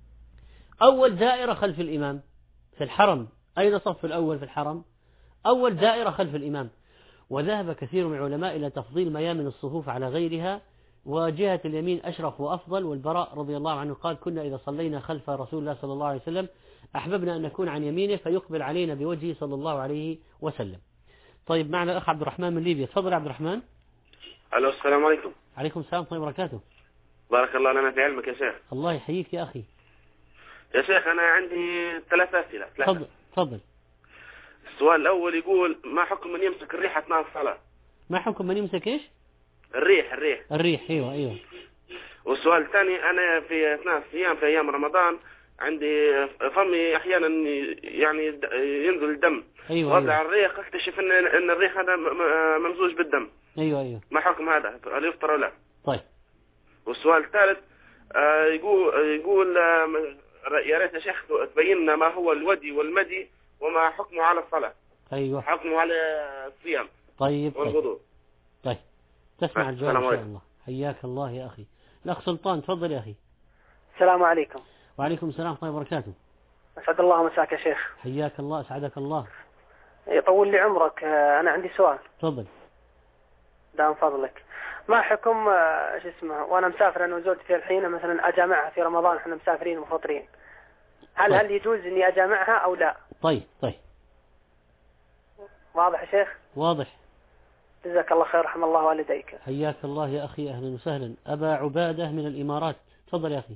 أول دائرة خلف الإمام في الحرم، أين الصف الأول في الحرم؟ أول دائرة خلف الإمام. وذهب كثير من العلماء إلى تفضيل ميامن الصفوف على غيرها، وجهة اليمين أشرف وأفضل. والبراء رضي الله عنه قال كنا إذا صلينا خلف رسول الله صلى الله عليه وسلم أحببنا أن نكون عن يمينه فيقبل علينا بوجهه صلى الله عليه وسلم. طيب معنا الأخ عبد الرحمن من ليبيا، تفضل عبد الرحمن. ألو السلام عليكم. عليكم السلام ورحمة الله وبركاته. بارك الله لنا في علمك يا شيخ. الله يحييك يا أخي. يا شيخ أنا عندي ثلاث أسئلة. تفضل تفضل. السؤال الأول يقول ما حكم من يمسك الريح أثناء الصلاة؟ ما حكم من يمسك إيش؟ الريح الريح الريح أيوة أيوة. والسؤال الثاني أنا في أثناء الصيام في أيام رمضان عندي فمي أحيانا يعني ينزل الدم، أيوة وضع أيوة. الريح أكتشف إن إن الريح هذا ممزوج بالدم. أيوة أيوة. ما حكم هذا؟ هل يفطر ولا لا؟ طيب. والسؤال الثالث يقول يقول يا ريت يا شيخ تبين لنا ما هو الودي والمدي وما حكمه على الصلاة. أيوة. حكمه على الصيام. طيب. والوضوء. طيب. تسمع الجواب إن شاء الله. حياك الله يا أخي. الأخ سلطان تفضل يا أخي. السلام عليكم. وعليكم السلام ورحمة الله وبركاته. أسعد الله مساك يا شيخ. حياك الله أسعدك الله. يطول لي عمرك، أنا عندي سؤال. تفضل. دام فضلك، ما حكم شو اسمه وأنا مسافر أنا وزوجتي في الحين مثلا أجامعها في رمضان، إحنا مسافرين ومفطرين، هل طيب. هل يجوز إني أجامعها أو لا؟ طيب طيب. واضح يا شيخ؟ واضح. جزاك الله خير، رحم الله والديك. حياك الله يا أخي، أهلا وسهلا. أبا عبادة من الإمارات، تفضل يا أخي.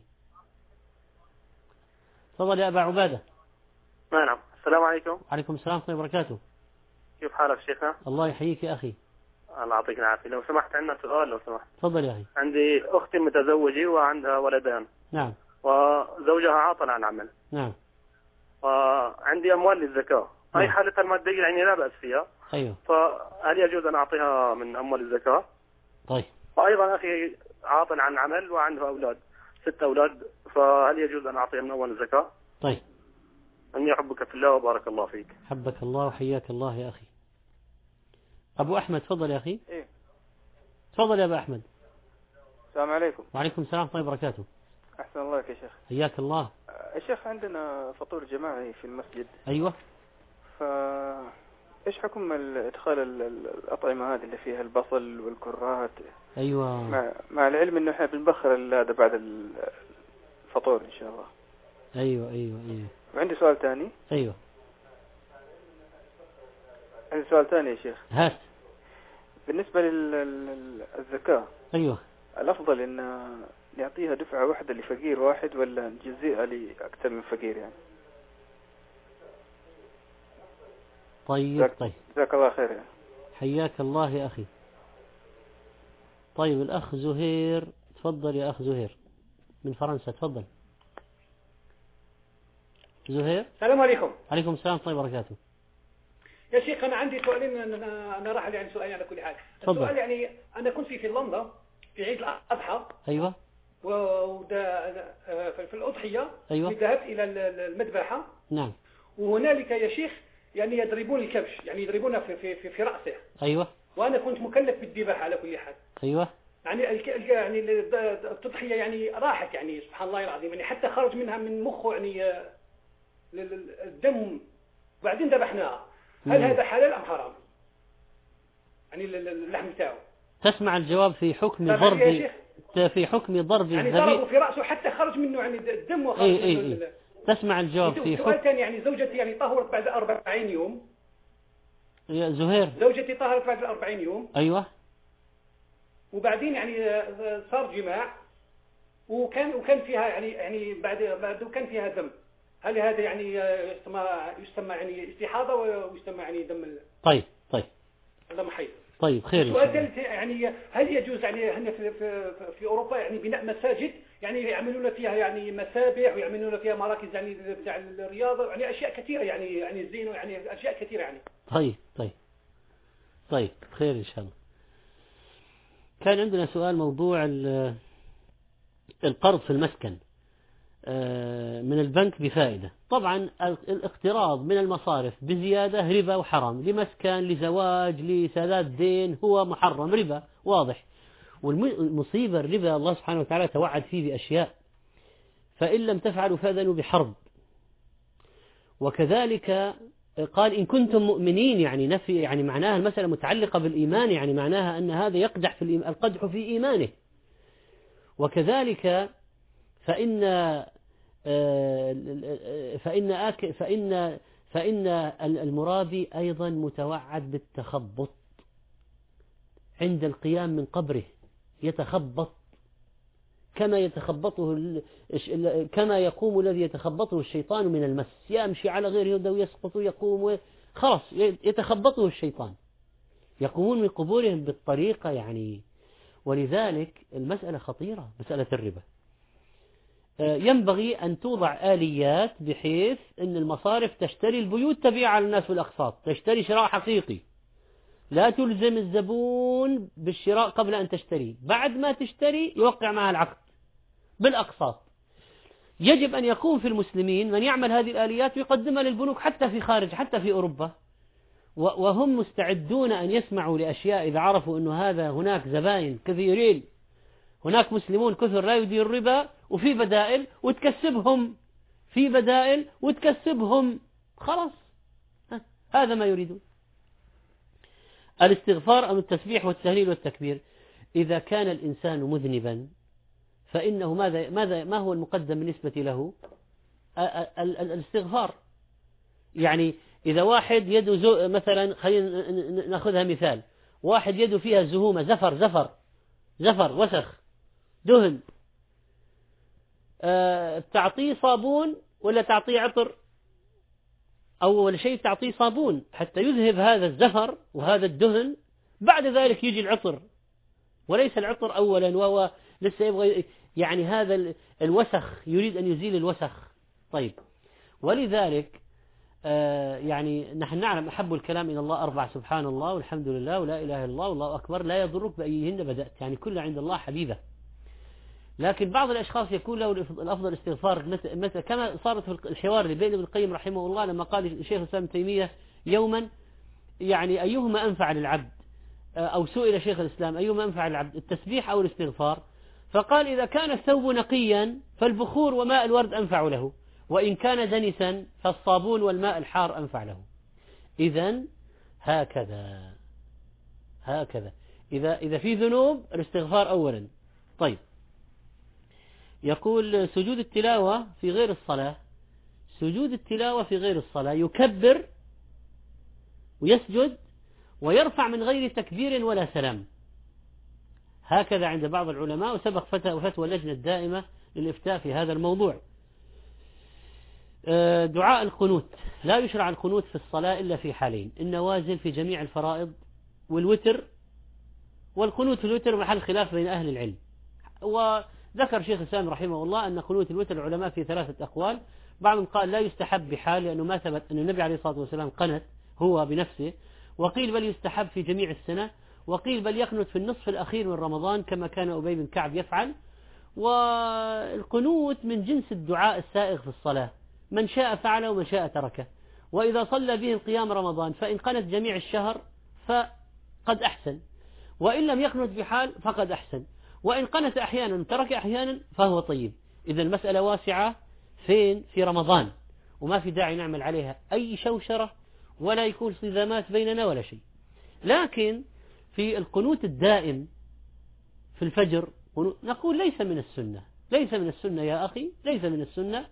تفضل يا أبا عبادة. نعم. السلام عليكم. وعليكم السلام ورحمة الله وبركاته. كيف حالك شيخنا؟ الله يحييك يا أخي. الله يعطيك العافية. لو سمحت عندنا سؤال لو سمحت. تفضل يا أخي. عندي أختي متزوجة وعندها ولدان. نعم. وزوجها عاطل عن عمل. نعم. وعندي أموال للزكاة. نعم. هي حالتها المادية يعني لا بأس فيها. أيوه. فهل يجوز أن أعطيها من أموال الزكاة؟ طيب. وأيضا أخي عاطل عن عمل وعنده أولاد، ست أولاد، فهل يجوز أن أعطيها من أموال الزكاة؟ طيب. أني أحبك في الله وبارك الله فيك. حبك الله وحياك الله يا أخي. أبو أحمد تفضل يا أخي. إيه. تفضل يا أبو أحمد. السلام عليكم. وعليكم السلام ورحمة الله وبركاته. أحسن الله يا شيخ. حياك الله. يا شيخ عندنا فطور جماعي في المسجد. أيوة. ف إيش حكم إدخال الأطعمة هذه اللي فيها البصل والكرات؟ أيوة. مع, مع العلم إنه إحنا بنبخر هذا بعد الفطور إن شاء الله. أيوة أيوة أيوة. وعندي سؤال ثاني. أيوة. عندي سؤال ثاني يا شيخ. هات. بالنسبة للزكاة. أيوة. الأفضل إن نعطيها دفعة واحدة لفقير واحد ولا نجزئها لأكثر من فقير يعني؟ طيب طيب. جزاك الله خير يعني. حياك الله يا أخي. طيب الأخ زهير، تفضل يا أخ زهير من فرنسا، تفضل. زهير. السلام عليكم. عليكم السلام ورحمة الله وبركاته. يا شيخ أنا عندي سؤالين، أنا أنا راح يعني سؤالين على كل حال. تفضل. السؤال يعني أنا كنت في فنلندا في عيد الأضحى. أيوة. ودا في الأضحية. أيوة. ذهبت إلى المذبحة. نعم. وهنالك يا شيخ يعني يضربون الكبش، يعني يضربونه في في في, في رأسه. أيوة. وأنا كنت مكلف بالذبح على كل حال. أيوة. يعني يعني التضحية يعني راحت يعني سبحان الله العظيم، يعني حتى خرج منها من مخه يعني الدم، وبعدين ذبحناها. هل هذا حلال أم حرام؟ يعني اللحم تاعه. تسمع الجواب في حكم ضرب في حكم ضرب يعني الذبيح. ضربوا في رأسه حتى خرج منه يعني الدم وخرج أي أي منه. أي. تسمع الجواب في سؤال حكم. ثاني، يعني زوجتي يعني طهرت بعد أربعين يوم. يا زهير. زوجتي طهرت بعد أربعين يوم. أيوة. وبعدين يعني صار جماع وكان وكان فيها يعني يعني بعد بعد وكان فيها دم. هل هذا يعني يسمى يسمى يعني استحاضة ويسمى يعني دم؟ طيب طيب. دم حيض. طيب خير. السؤال الثالث يعني هل يجوز يعني هنا في في في أوروبا يعني بناء مساجد، يعني يعملون فيها يعني مسابح ويعملون فيها مراكز يعني بتاع الرياضة، يعني أشياء كثيرة يعني يعني الزين يعني أشياء كثيرة يعني. طيب طيب. طيب خير إن شاء الله. كان عندنا سؤال موضوع القرض في المسكن من البنك بفائدة. طبعا الاقتراض من المصارف بزيادة ربا وحرام، لمسكن لزواج لسداد دين هو محرم، ربا واضح. والمصيبة الربا الله سبحانه وتعالى توعد فيه بأشياء، فإن لم تفعلوا فأذنوا بحرب. وكذلك قال إن كنتم مؤمنين، يعني نفي يعني معناها المسألة متعلقة بالإيمان، يعني معناها أن هذا يقدح في الإيمان، القدح في إيمانه. وكذلك فإن فإن آك فإن فإن المرابي أيضا متوعد بالتخبط عند القيام من قبره، يتخبط كما يتخبطه كما يقوم الذي يتخبطه الشيطان من المس، يمشي على غير هدى ويسقط ويقوم خلاص يتخبطه الشيطان. يقومون من قبورهم بالطريقة يعني. ولذلك المسألة خطيرة، مسألة الربا. ينبغي أن توضع آليات بحيث أن المصارف تشتري البيوت تبيع على الناس بالأقساط، تشتري شراء حقيقي، لا تلزم الزبون بالشراء قبل أن تشتري، بعد ما تشتري يوقع معها العقد بالأقساط. يجب أن يكون في المسلمين من يعمل هذه الآليات ويقدمها للبنوك حتى في خارج، حتى في أوروبا، وهم مستعدون أن يسمعوا لأشياء إذا عرفوا أنه هذا هناك زبائن كثيرين، هناك مسلمون كثر لا يدير الربا، وفي بدائل وتكسبهم، في بدائل وتكسبهم، خلاص هذا ما يريدون. الاستغفار أو التسبيح والتهليل والتكبير، إذا كان الإنسان مذنبا فإنه ماذا ماذا ما هو المقدم بالنسبة له؟ الاستغفار. يعني إذا واحد يده زو مثلا، خلينا نأخذها مثال، واحد يده فيها زهومة، زفر زفر زفر وسخ دهن، أه تعطيه صابون ولا تعطيه عطر؟ أول شيء تعطيه صابون حتى يذهب هذا الزفر وهذا الدهن، بعد ذلك يجي العطر، وليس العطر أولا وهو لسه يبغى يعني هذا الوسخ، يريد أن يزيل الوسخ. طيب، ولذلك آه يعني نحن نعلم أحب الكلام إلى الله أربع: سبحان الله والحمد لله ولا إله إلا الله والله أكبر، لا يضرك بأيهن بدأت، يعني كلها عند الله حبيبة. لكن بعض الأشخاص يكون له الأفضل استغفار، مثل كما صارت في الحوار اللي بين ابن القيم رحمه الله لما قال الشيخ الإسلام ابن تيمية يوما يعني أيهما أنفع للعبد، أو سئل شيخ الإسلام أيهما أنفع للعبد، التسبيح أو الاستغفار؟ فقال إذا كان الثوب نقيا فالبخور وماء الورد أنفع له، وإن كان دنسا فالصابون والماء الحار أنفع له. إذن هكذا هكذا إذا إذا في ذنوب الاستغفار أولا. طيب، يقول سجود التلاوة في غير الصلاة، سجود التلاوة في غير الصلاة يكبر ويسجد ويرفع من غير تكبير ولا سلام، هكذا عند بعض العلماء، وسبق فتوى اللجنة الدائمة للإفتاء في هذا الموضوع. دعاء القنوت، لا يشرع القنوت في الصلاة إلا في حالين: النوازل في جميع الفرائض، والوتر. والقنوت في الوتر محل خلاف بين أهل العلم، وذكر شيخ الإسلام رحمه الله أن قنوت الوتر العلماء في ثلاثة أقوال. بعضهم قال لا يستحب بحال لأنه ما ثبت أن النبي عليه الصلاة والسلام قنت هو بنفسه، وقيل بل يستحب في جميع السنة، وقيل بل يقنت في النصف الأخير من رمضان كما كان أبي بن كعب يفعل. والقنوت من جنس الدعاء السائغ في الصلاة، من شاء فعله ومن شاء تركه، وإذا صلى به القيام رمضان فإن قنت جميع الشهر فقد أحسن، وإن لم يقنت بحال فقد أحسن، وإن قنت أحيانا ترك أحيانا فهو طيب. إذا المسألة واسعة فين؟ في رمضان، وما في داعي نعمل عليها أي شوشرة ولا يكون صدامات بيننا ولا شيء. لكن في القنوت الدائم في الفجر نقول ليس من السنة، ليس من السنة يا أخي، ليس من السنة.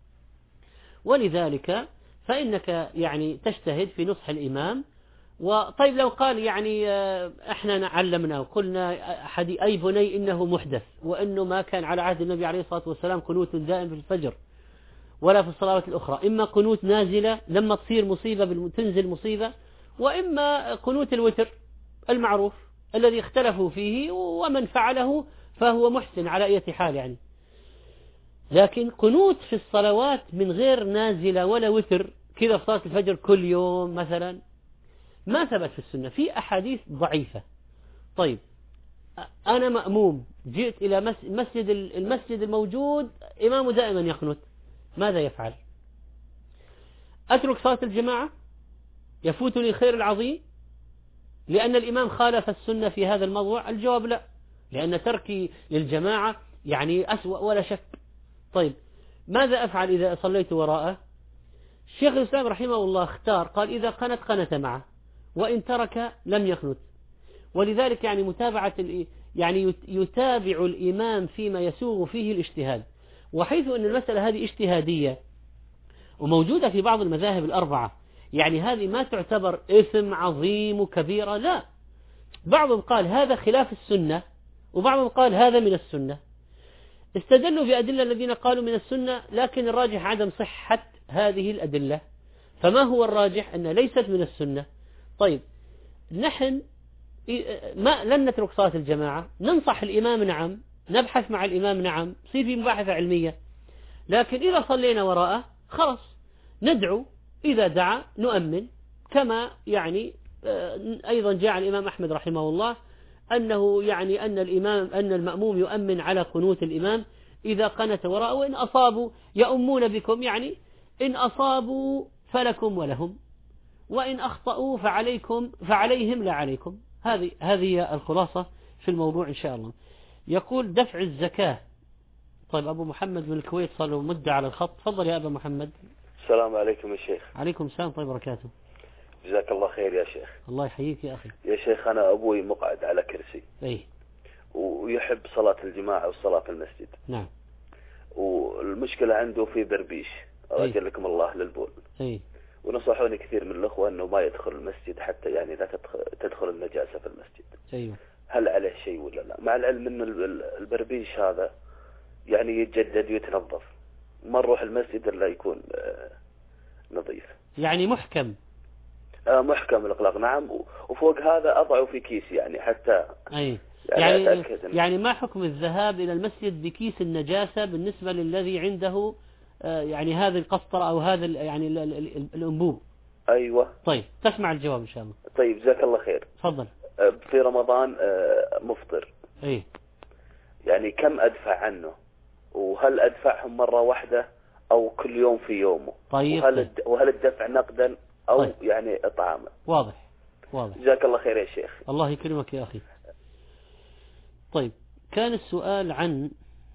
ولذلك فإنك يعني تجتهد في نصح الإمام. وطيب لو قال يعني احنا علمنا وقلنا أي بني إنه محدث، وإنه ما كان على عهد النبي عليه الصلاة والسلام قنوت دائم في الفجر ولا في الصلوات الأخرى، إما قنوت نازلة لما تصير مصيبة تنزل مصيبة، وإما قنوت الوتر المعروف الذي اختلفوا فيه، ومن فعله فهو محسن على أي حال يعني. لكن قنوت في الصلوات من غير نازلة ولا وتر كذا في صلاة الفجر كل يوم مثلا ما ثبت في السنة، في أحاديث ضعيفة. طيب أنا مأموم، جئت إلى مسجد المسجد الموجود إمامه دائما يقنت، ماذا يفعل؟ أترك صلاة الجماعة؟ يفوتني الخير العظيم لأن الإمام خالف السنة في هذا الموضوع؟ الجواب لا، لأن تركي للجماعة يعني أسوأ ولا شك. طيب ماذا أفعل إذا صليت وراءه؟ الشيخ الإسلام رحمه الله اختار، قال إذا قنت قنت معه، وإن ترك لم يقنت. ولذلك يعني متابعة يعني يتابع الإمام فيما يسوغ فيه الاجتهاد، وحيث أن المسألة هذه اجتهادية وموجودة في بعض المذاهب الأربعة، يعني هذه ما تعتبر إثم عظيم وكبيرة، لا. بعضهم قال هذا خلاف السنة، وبعضهم قال هذا من السنة. استدلوا بأدلة الذين قالوا من السنة، لكن الراجح عدم صحة هذه الأدلة. فما هو الراجح؟ أنها ليست من السنة. طيب نحن ما لن نترك صلاة الجماعة، ننصح الإمام نعم، نبحث مع الإمام نعم، صير في مباحثة علمية. لكن إذا صلينا وراءه خلاص ندعو، إذا دعا نؤمن، كما يعني أيضا جاء عن الإمام أحمد رحمه الله أنه يعني أن الإمام أن المأموم يؤمن على قنوت الإمام إذا قنت وراءه، وإن أصابوا يؤمون بكم، يعني إن أصابوا فلكم ولهم، وإن أخطأوا فعليكم فعليهم لا عليكم. هذه هذه الخلاصة في الموضوع إن شاء الله. يقول دفع الزكاة. طيب أبو محمد من الكويت صار له مدة على الخط، تفضل يا أبو محمد. السلام عليكم يا شيخ. عليكم السلام طيب وبركاته. جزاك الله خير يا شيخ. الله يحييك يا أخي. يا شيخ أنا أبوي مقعد على كرسي. أي. ويحب صلاة الجماعة والصلاة في المسجد. نعم. والمشكلة عنده في بربيش، أجلكم الله للبول. أي. ونصحوني كثير من الأخوة أنه ما يدخل المسجد حتى يعني لا تدخل النجاسة في المسجد. أيوه. هل عليه شيء ولا لا؟ مع العلم أن البربيش هذا يعني يتجدد ويتنظف، ما نروح المسجد إلا يكون نظيف. يعني محكم. آه محكم الإغلاق نعم، وفوق هذا أضعه في كيس يعني حتى. أي. يعني يعني, يعني ما حكم الذهاب إلى المسجد بكيس النجاسة بالنسبة للذي عنده يعني هذه القسطرة أو هذا يعني الأنبوب؟ أيوة. طيب تسمع الجواب إن شاء الله. طيب جزاك الله خير. تفضل. في رمضان مفطر. إيه. يعني كم أدفع عنه؟ وهل أدفعهم مرة واحدة أو كل يوم في يومه؟ طيب. وهل وهل الدفع نقدا أو طيب. يعني إطعاما؟ واضح واضح. جزاك الله خير يا شيخ. الله يكرمك يا أخي. طيب كان السؤال عن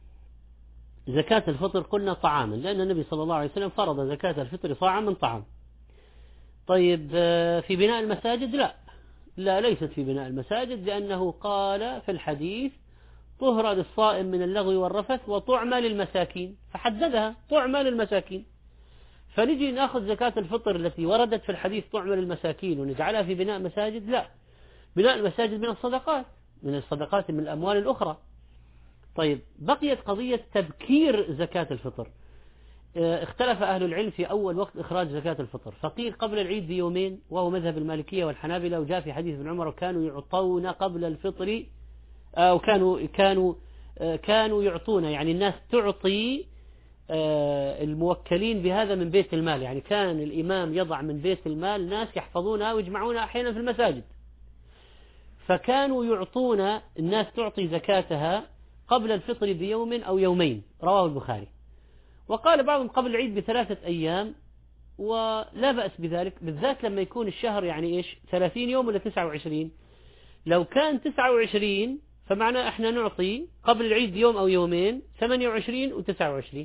زكاة الفطر، قلنا طعاما، لأن النبي صلى الله عليه وسلم فرض زكاة الفطر صاعا من طعام. طيب في بناء المساجد لا لا ليست في بناء المساجد، لأنه قال في الحديث طهرة للصائم من اللغو والرفث وطعمة للمساكين، فحددها طعمة للمساكين. فنجي نأخذ زكاة الفطر التي وردت في الحديث طعمة للمساكين ونجعلها في بناء مساجد؟ لا، بناء المساجد من الصدقات، من الصدقات من الأموال الأخرى. طيب بقيت قضية تبكير زكاة الفطر. اختلف أهل العلم في أول وقت إخراج زكاة الفطر، فقيل قبل العيد بيومين وهو مذهب المالكية والحنابلة، وجاء في حديث ابن عمر كانوا يعطون قبل الفطر، أو كانوا كانوا كانوا يعطون، يعني الناس تعطي الموكلين بهذا من بيت المال، يعني كان الإمام يضع من بيت المال ناس يحفظونها ويجمعونها أحيانا في المساجد، فكانوا يعطون الناس تعطي زكاتها قبل الفطر بيوم أو يومين، رواه البخاري. وقال بعضهم قبل العيد بثلاثة أيام، ولا بأس بذلك، بالذات لما يكون الشهر يعني إيش ثلاثين يوم ولا تسعة وعشرين. لو كان تسعة وعشرين فمعناه إحنا نعطي قبل العيد يوم أو يومين ثمانية وعشرين وتسعة وعشرين.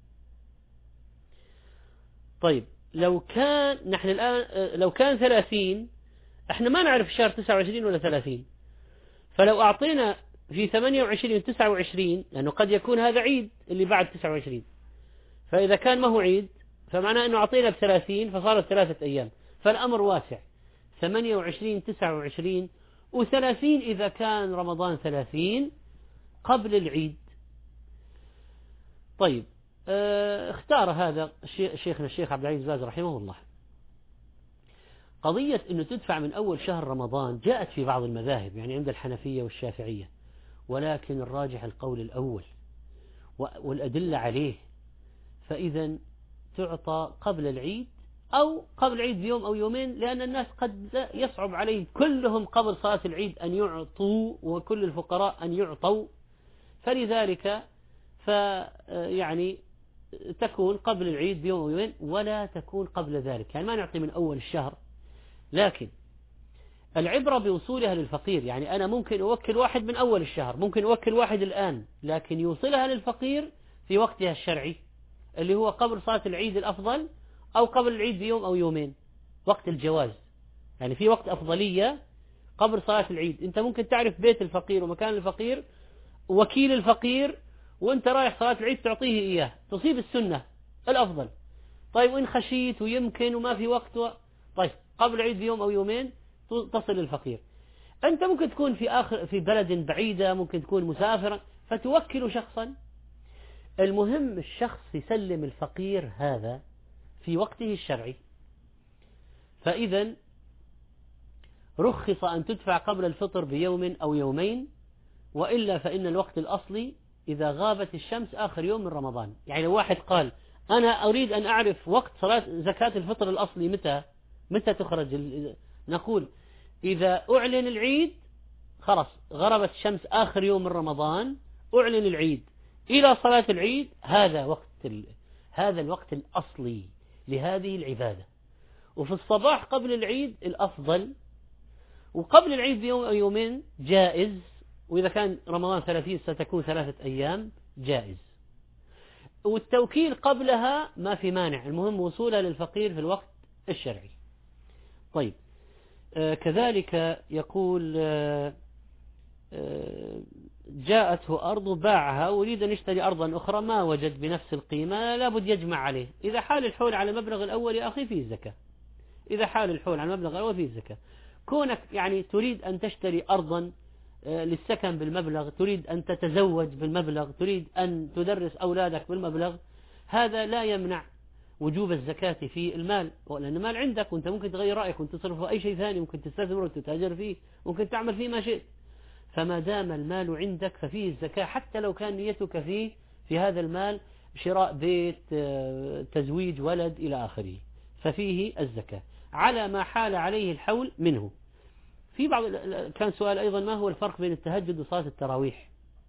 طيب لو كان نحن الآن لو كان ثلاثين، إحنا ما نعرف الشهر تسعة وعشرين ولا ثلاثين، فلو أعطينا في ثمانية وعشرين وتسعة وعشرين، لأنه قد يكون هذا عيد اللي بعد تسعة وعشرين، فإذا كان ما هو عيد فمعناه أنه أعطينا بثلاثين فصارت ثلاثة أيام، فالأمر واسع، ثمانية وعشرين تسعة وعشرين وثلاثين إذا كان رمضان ثلاثين قبل العيد. طيب اه اختار هذا شيخنا الشيخ عبد العزيز باز رحمه الله قضية أنه تدفع من أول شهر رمضان، جاءت في بعض المذاهب يعني عند الحنفية والشافعية، ولكن الراجح القول الأول والأدلة عليه، فإذا تعطى قبل العيد أو قبل العيد بيوم أو يومين، لأن الناس قد يصعب عليهم كلهم قبل صلاة العيد أن يعطوا وكل الفقراء أن يعطوا، فلذلك فيعني تكون قبل العيد بيوم أو يومين ولا تكون قبل ذلك، يعني ما نعطي من أول الشهر. لكن العبرة بوصولها للفقير، يعني أنا ممكن أوكل واحد من أول الشهر، ممكن أوكل واحد الآن، لكن يوصلها للفقير في وقتها الشرعي اللي هو قبل صلاة العيد الأفضل أو قبل العيد بيوم أو يومين، وقت الجواز، يعني في وقت أفضلية قبل صلاة العيد. أنت ممكن تعرف بيت الفقير ومكان الفقير وكيل الفقير، وأنت رايح صلاة العيد تعطيه إياه، تصيب السنة الأفضل. طيب وإن خشيت ويمكن وما في وقت و... طيب قبل العيد بيوم أو يومين تصل للفقير. أنت ممكن تكون في آخر في بلد بعيدة، ممكن تكون مسافرا، فتوكل شخصا. المهم الشخص يسلم الفقير هذا في وقته الشرعي. فإذا رخص أن تدفع قبل الفطر بيوم أو يومين، وإلا فإن الوقت الأصلي إذا غابت الشمس آخر يوم من رمضان. يعني لو واحد قال أنا أريد أن أعرف وقت صلاة زكاة الفطر الأصلي متى متى تخرج، نقول إذا أعلن العيد خلاص غربت الشمس آخر يوم من رمضان، أعلن العيد إلى صلاة العيد، هذا وقت ال... هذا الوقت الأصلي لهذه العبادة. وفي الصباح قبل العيد الأفضل، وقبل العيد بيوم أو يومين جائز، وإذا كان رمضان ثلاثين ستكون ثلاثة أيام جائز. والتوكيل قبلها ما في مانع، المهم وصولها للفقير في الوقت الشرعي. طيب آه كذلك يقول آه آه جاءته أرض باعها ويريد أن يشتري أرضا أخرى ما وجد بنفس القيمة، لابد يجمع عليه. إذا حال الحول على المبلغ الأول يا أخي فيه الزكاة، إذا حال الحول على المبلغ الأول فيه الزكاة. كونك يعني تريد أن تشتري أرضا للسكن بالمبلغ، تريد أن تتزوج بالمبلغ، تريد أن تدرس أولادك بالمبلغ، هذا لا يمنع وجوب الزكاة في المال، لأن المال عندك وأنت ممكن تغير رأيك وأنت تصرفه أي شيء ثاني، ممكن تستثمر وتتاجر فيه، ممكن تعمل فيه ما شئت. فما دام المال عندك ففيه الزكاة، حتى لو كان نيتك فيه في هذا المال شراء بيت، تزويج ولد إلى آخره، ففيه الزكاة على ما حال عليه الحول منه. في بعض كان سؤال أيضا ما هو الفرق بين التهجد وصلاة التراويح؟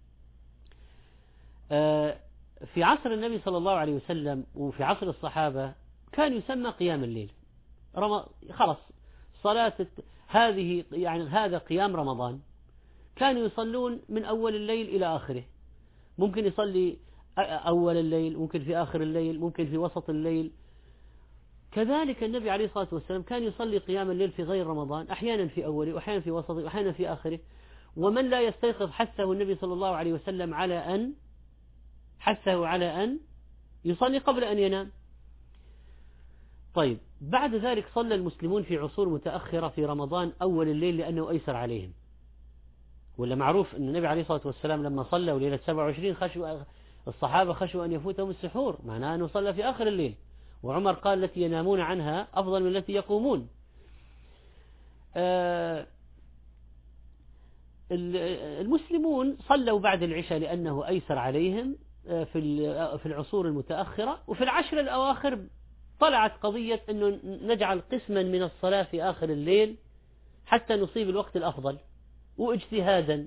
في عصر النبي صلى الله عليه وسلم وفي عصر الصحابة كان يسمى قيام الليل، خلص صلاة هذه يعني هذا قيام رمضان، كانوا يصلون من أول الليل إلى آخره، ممكن يصلي أول الليل، ممكن في آخر الليل، ممكن في وسط الليل، كذلك النبي عليه الصلاة والسلام كان يصلي قيام الليل في غير رمضان، أحيانا في أوله وأحيانا في وسطه وأحيانا في آخره. ومن لا يستيقظ حثه النبي صلى الله عليه وسلم على أن حثه على أن يصلي قبل أن ينام. طيب بعد ذلك صلى المسلمون في عصور متأخرة في رمضان أول الليل لأنه أيسر عليهم. ولا معروف أن النبي عليه الصلاة والسلام لما صلى وليلة سبعة وعشرين خشوا الصحابة خشوا أن يفوتهم السحور، معناه أنه صلى في آخر الليل. وعمر قال التي ينامون عنها أفضل من التي يقومون. آه المسلمون صلوا بعد العشاء لأنه أيسر عليهم في في العصور المتأخرة. وفي العشر الأواخر طلعت قضية أنه نجعل قسما من الصلاة في آخر الليل حتى نصيب الوقت الأفضل واجتهادا،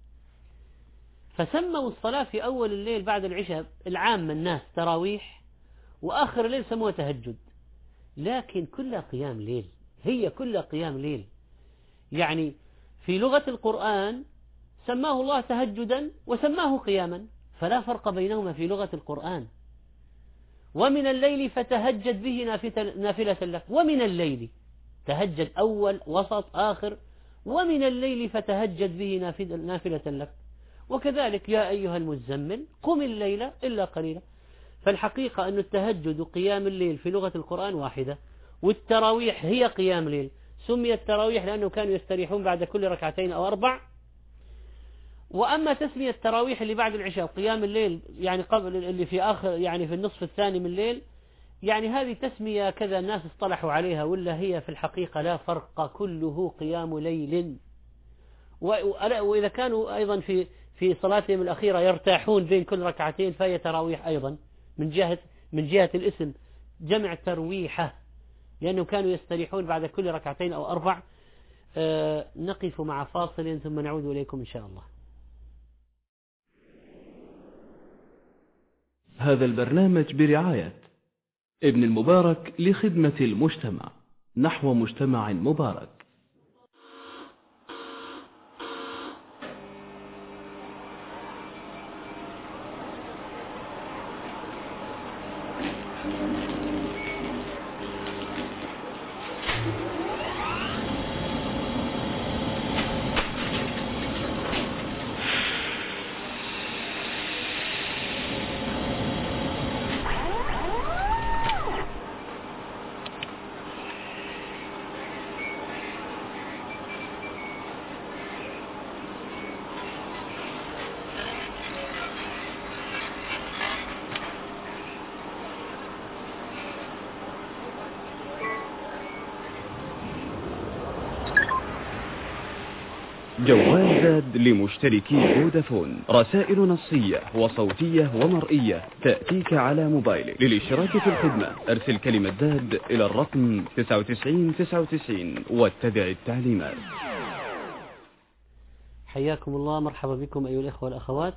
فسموا الصلاة في أول الليل بعد العشاء العام الناس تراويح، وآخر الليل سموها تهجد. لكن كلها قيام ليل، هي كلها قيام ليل. يعني في لغة القرآن سماه الله تهجدا وسماه قياما، فلا فرق بينهما في لغة القرآن. ومن الليل فتهجد به نافلة لك، ومن الليل تهجد أول وسط آخر، ومن الليل فتهجد به نافلة لك. وكذلك يا أيها المزمل قم الليل إلا قليلا. فالحقيقة أن التهجد وقيام الليل في لغة القرآن واحدة، والتراويح هي قيام ليل. سمي التراويح لأنه كانوا يستريحون بعد كل ركعتين أو أربع. وأما تسمية التراويح اللي بعد العشاء قيام الليل يعني قبل اللي في آخر يعني في النصف الثاني من الليل، يعني هذه تسمية كذا الناس اصطلحوا عليها، ولا هي في الحقيقة لا فرق، كله قيام ليل. وإذا كانوا أيضا في في صلاتهم الأخيرة يرتاحون بين كل ركعتين فهي تراويح أيضا من جهة من جهة الاسم جمع ترويحة، لأنه كانوا يستريحون بعد كل ركعتين أو أربع. آه نقف مع فاصل ثم نعود إليكم إن شاء الله. هذا البرنامج برعاية ابن المبارك لخدمة المجتمع نحو مجتمع مبارك. جوال زاد لمشتركي فودافون، رسائل نصية وصوتية ومرئية تأتيك على موبايلك. للاشتراك في الخدمة ارسل كلمة زاد إلى الرقم تسعة وتسعين تسعة وتسعين واتبع التعليمات. حياكم الله، مرحبا بكم أيها الإخوة والأخوات.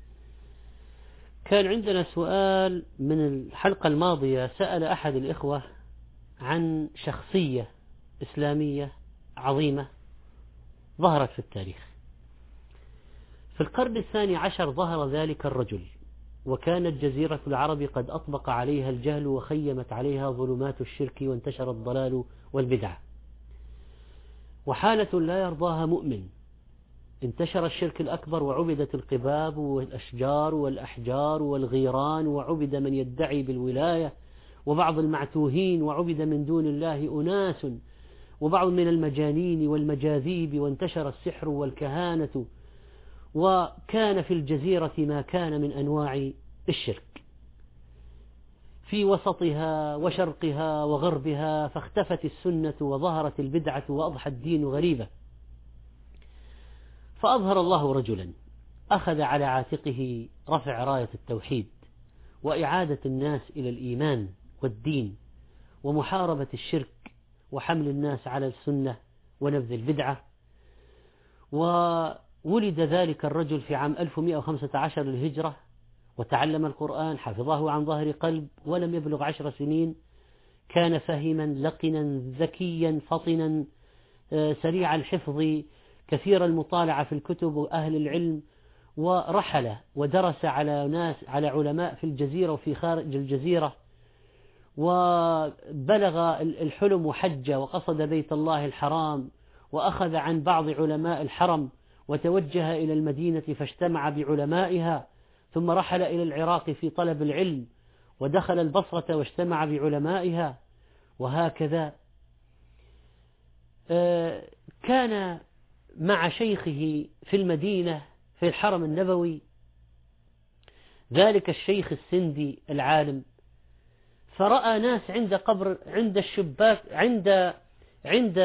كان عندنا سؤال من الحلقة الماضية، سأل أحد الإخوة عن شخصية إسلامية عظيمة ظهرت في التاريخ. في القرن الثاني عشر ظهر ذلك الرجل، وكانت جزيرة العرب قد أطبق عليها الجهل وخيمت عليها ظلمات الشرك وانتشر الضلال والبدع، وحالة لا يرضاها مؤمن. انتشر الشرك الأكبر وعبدت القباب والأشجار والأحجار والغيران، وعبد من يدعي بالولاية وبعض المعتوهين، وعبد من دون الله أناس وبعض من المجانين والمجاذيب، وانتشر السحر والكهانة، وكان في الجزيرة ما كان من أنواع الشرك في وسطها وشرقها وغربها، فاختفت السنة وظهرت البدعة وأضحى الدين غريبة. فأظهر الله رجلا أخذ على عاتقه رفع راية التوحيد وإعادة الناس إلى الإيمان والدين ومحاربة الشرك وحمل الناس على السنة ونبذ البدعة. وولد ذلك الرجل في عام ألف ومئة وخمسة عشر للهجرة، وتعلم القرآن، حفظه عن ظهر قلب، ولم يبلغ عشر سنين كان فهما لقنا ذكيا فطنا سريع الحفظ كثير المطالعة في الكتب وأهل العلم، ورحل ودرس على ناس على علماء في الجزيرة وفي خارج الجزيرة، وبلغ الحلم وحج وقصد بيت الله الحرام، وأخذ عن بعض علماء الحرم وتوجه إلى المدينة فاجتمع بعلمائها، ثم رحل إلى العراق في طلب العلم ودخل البصرة واجتمع بعلمائها، وهكذا كان مع شيخه في المدينة في الحرم النبوي ذلك الشيخ السندي العالم، فرأى ناس عند قبر عند الشباك عند عند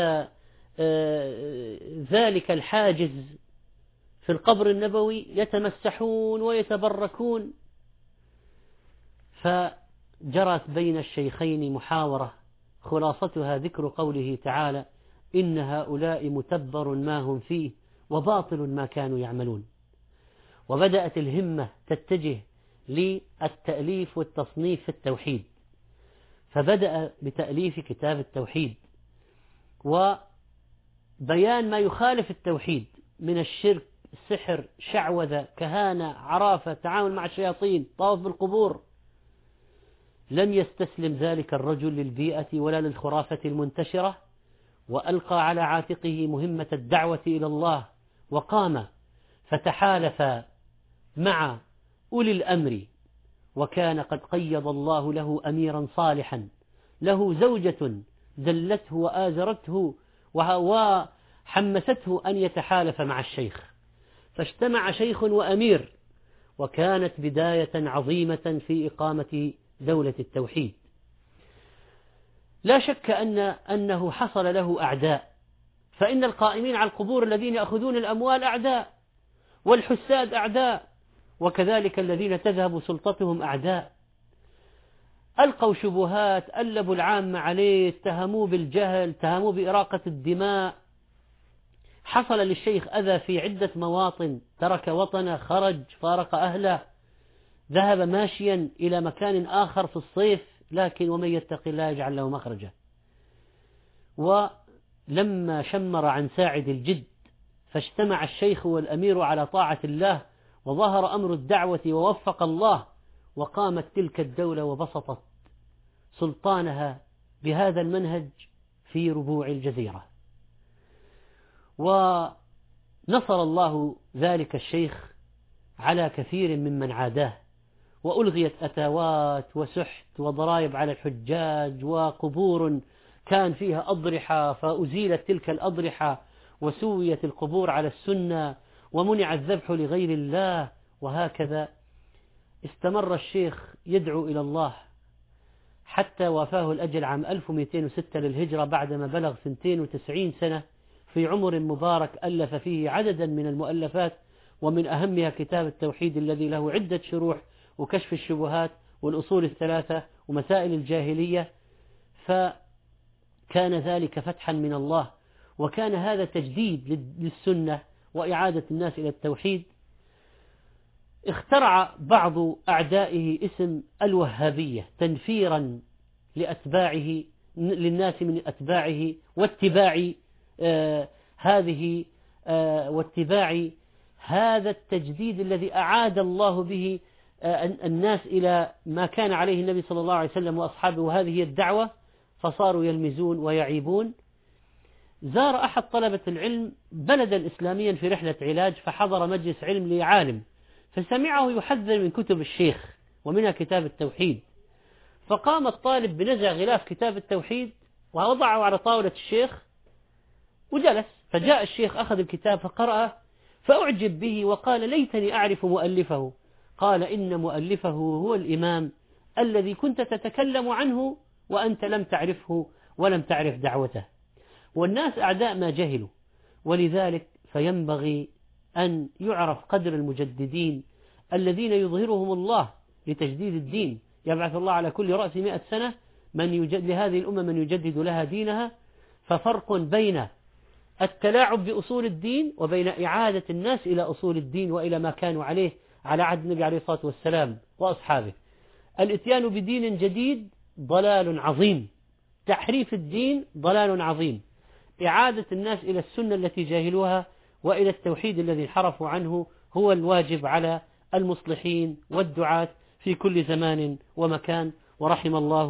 ذلك الحاجز في القبر النبوي يتمسحون ويتبركون، فجرت بين الشيخين محاورة خلاصتها ذكر قوله تعالى: إن هؤلاء متبر ما هم فيه وباطل ما كانوا يعملون. وبدأت الهمة تتجه للتأليف والتصنيف في التوحيد، فبدأ بتأليف كتاب التوحيد وبيان ما يخالف التوحيد من الشرك، السحر، شعوذة، كهانة، عرافة، تعامل مع الشياطين، طواف بالقبور. لم يستسلم ذلك الرجل للبيئة ولا للخرافة المنتشرة، وألقى على عاتقه مهمة الدعوة إلى الله، وقام فتحالف مع أولي الأمر، وكان قد قيض الله له أميرا صالحا له زوجة دلته وآزرته وحمسته أن يتحالف مع الشيخ، فاجتمع شيخ وأمير، وكانت بداية عظيمة في إقامة دولة التوحيد. لا شك أن أنه حصل له أعداء، فإن القائمين على القبور الذين يأخذون الأموال أعداء، والحساد أعداء، وكذلك الذين تذهب سلطتهم أعداء. ألقوا شبهات، ألبوا العامة عليه، اتهموه بالجهل، اتهموه بإراقة الدماء. حصل للشيخ أذى في عدة مواطن، ترك وطنه، خرج، فارق أهله، ذهب ماشيا إلى مكان آخر في الصيف، لكن ومن يتق الله يجعل له مخرجا. ولما شمر عن ساعد الجد فاجتمع الشيخ والأمير على طاعة الله، وظهر أمر الدعوة ووفق الله، وقامت تلك الدولة وبسطت سلطانها بهذا المنهج في ربوع الجزيرة. ونصر الله ذلك الشيخ على كثير ممن عاداه، وألغيت أتاوات وسحت وضرائب على الحجاج، وقبور كان فيها أضرحة فأزيلت تلك الأضرحة وسويت القبور على السنة، ومنع الذبح لغير الله. وهكذا استمر الشيخ يدعو إلى الله حتى وافاه الأجل عام ألف ومئتين وستة للهجرة، بعدما بلغ اثنتين وتسعين سنة في عمر مبارك، ألف فيه عددا من المؤلفات، ومن أهمها كتاب التوحيد الذي له عدة شروح، وكشف الشبهات، والأصول الثلاثة، ومسائل الجاهلية. فكان ذلك فتحا من الله، وكان هذا تجديد للسنة وإعادة الناس إلى التوحيد. اخترع بعض أعدائه اسم الوهابية تنفيرا لأتباعه للناس من أتباعه، واتباع آه هذه آه واتباع هذا التجديد الذي أعاد الله به آه الناس إلى ما كان عليه النبي صلى الله عليه وسلم وأصحابه، وهذه هي الدعوة، فصاروا يلمزون ويعيبون. زار أحد طلبة العلم بلدا إسلاميا في رحلة علاج، فحضر مجلس علم لعالم، فسمعه يحذر من كتب الشيخ ومنها كتاب التوحيد، فقام الطالب بنزع غلاف كتاب التوحيد ووضعه على طاولة الشيخ وجلس. فجاء الشيخ أخذ الكتاب فقرأه فأعجب به، وقال: ليتني أعرف مؤلفه. قال: إن مؤلفه هو الإمام الذي كنت تتكلم عنه وأنت لم تعرفه ولم تعرف دعوته. والناس أعداء ما جهلوا، ولذلك فينبغي أن يعرف قدر المجددين الذين يظهرهم الله لتجديد الدين. يبعث الله على كل رأس مئة سنة من يجد لهذه الأمة من يجدد لها دينها. ففرق بين التلاعب بأصول الدين وبين إعادة الناس إلى أصول الدين وإلى ما كانوا عليه على عهد النبي عليه الصلاة والسلام وأصحابه. الإتيان بدين جديد ضلال عظيم، تحريف الدين ضلال عظيم، إعادة الناس إلى السنة التي جاهلوها وإلى التوحيد الذي انحرفوا عنه هو الواجب على المصلحين والدعاة في كل زمان ومكان. ورحم الله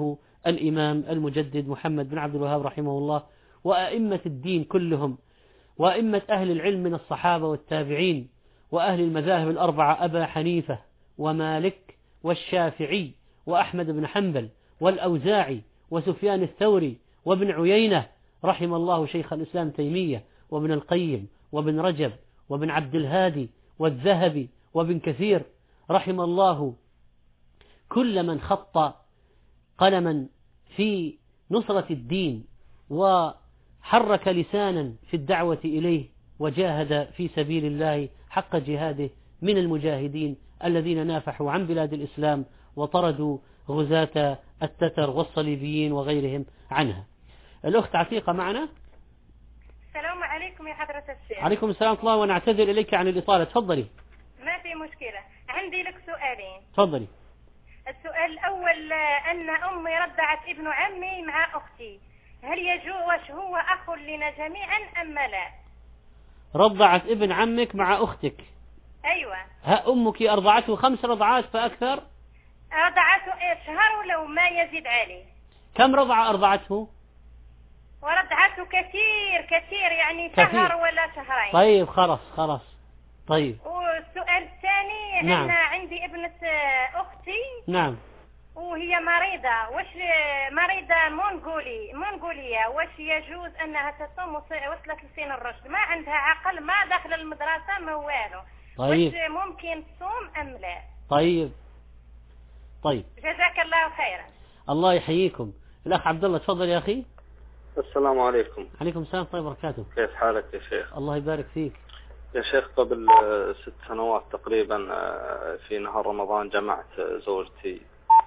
الإمام المجدد محمد بن عبد الوهاب رحمه الله، وأئمة الدين كلهم، وأئمة أهل العلم من الصحابة والتابعين، وأهل المذاهب الأربعة أبا حنيفة ومالك والشافعي وأحمد بن حنبل والأوزاعي وسفيان الثوري وابن عيينة، رحم الله شيخ الإسلام تيمية وابن القيم وابن رجب وابن عبد الهادي والذهبي وابن كثير، رحم الله كل من خط قلما في نصرة الدين وحرك لسانا في الدعوة إليه وجاهد في سبيل الله حق جهاده من المجاهدين الذين نافحوا عن بلاد الإسلام وطردوا غزاة التتر والصليبيين وغيرهم عنها. الأخت عتيقة معنا. السلام عليكم يا حضرة الشيخ. عليكم السلام ورحمة الله، ونعتذر إليك عن الإطالة. تفضلي. ما في مشكلة، عندي لك سؤالين. تفضلي. السؤال الأول، أن أمي رضعت ابن عمي مع أختي، هل يجوز هو أخ لنا جميعا أم لا؟ رضعت ابن عمك مع أختك. أيوة. ها أمك أرضعته خمس رضعات فأكثر؟ رضعته شهر ولو ما يزيد عليه. كم رضعة أرضعته؟ ورضعته كثير كثير يعني كثير. شهر ولا شهرين. طيب خلاص خلاص. طيب. والسؤال الثاني، نعم. أنا عندي ابنة أختي. نعم. وهي مريضة، وش مريضة مونغولي مونغولية، وش يجوز أنها تصوم؟ وصلت لسن الرشد، ما عندها عقل، ما داخل المدرسة، ما والو. طيب. وش ممكن تصوم أم لا؟ طيب طيب جزاك الله خيرا. الله يحييكم. الأخ عبد الله تفضل يا أخي. السلام عليكم. عليكم السلام طيب وبركاته. كيف حالك يا شيخ؟ الله يبارك فيك يا شيخ. قبل ست سنوات تقريبا في نهار رمضان جمعت زوجتي،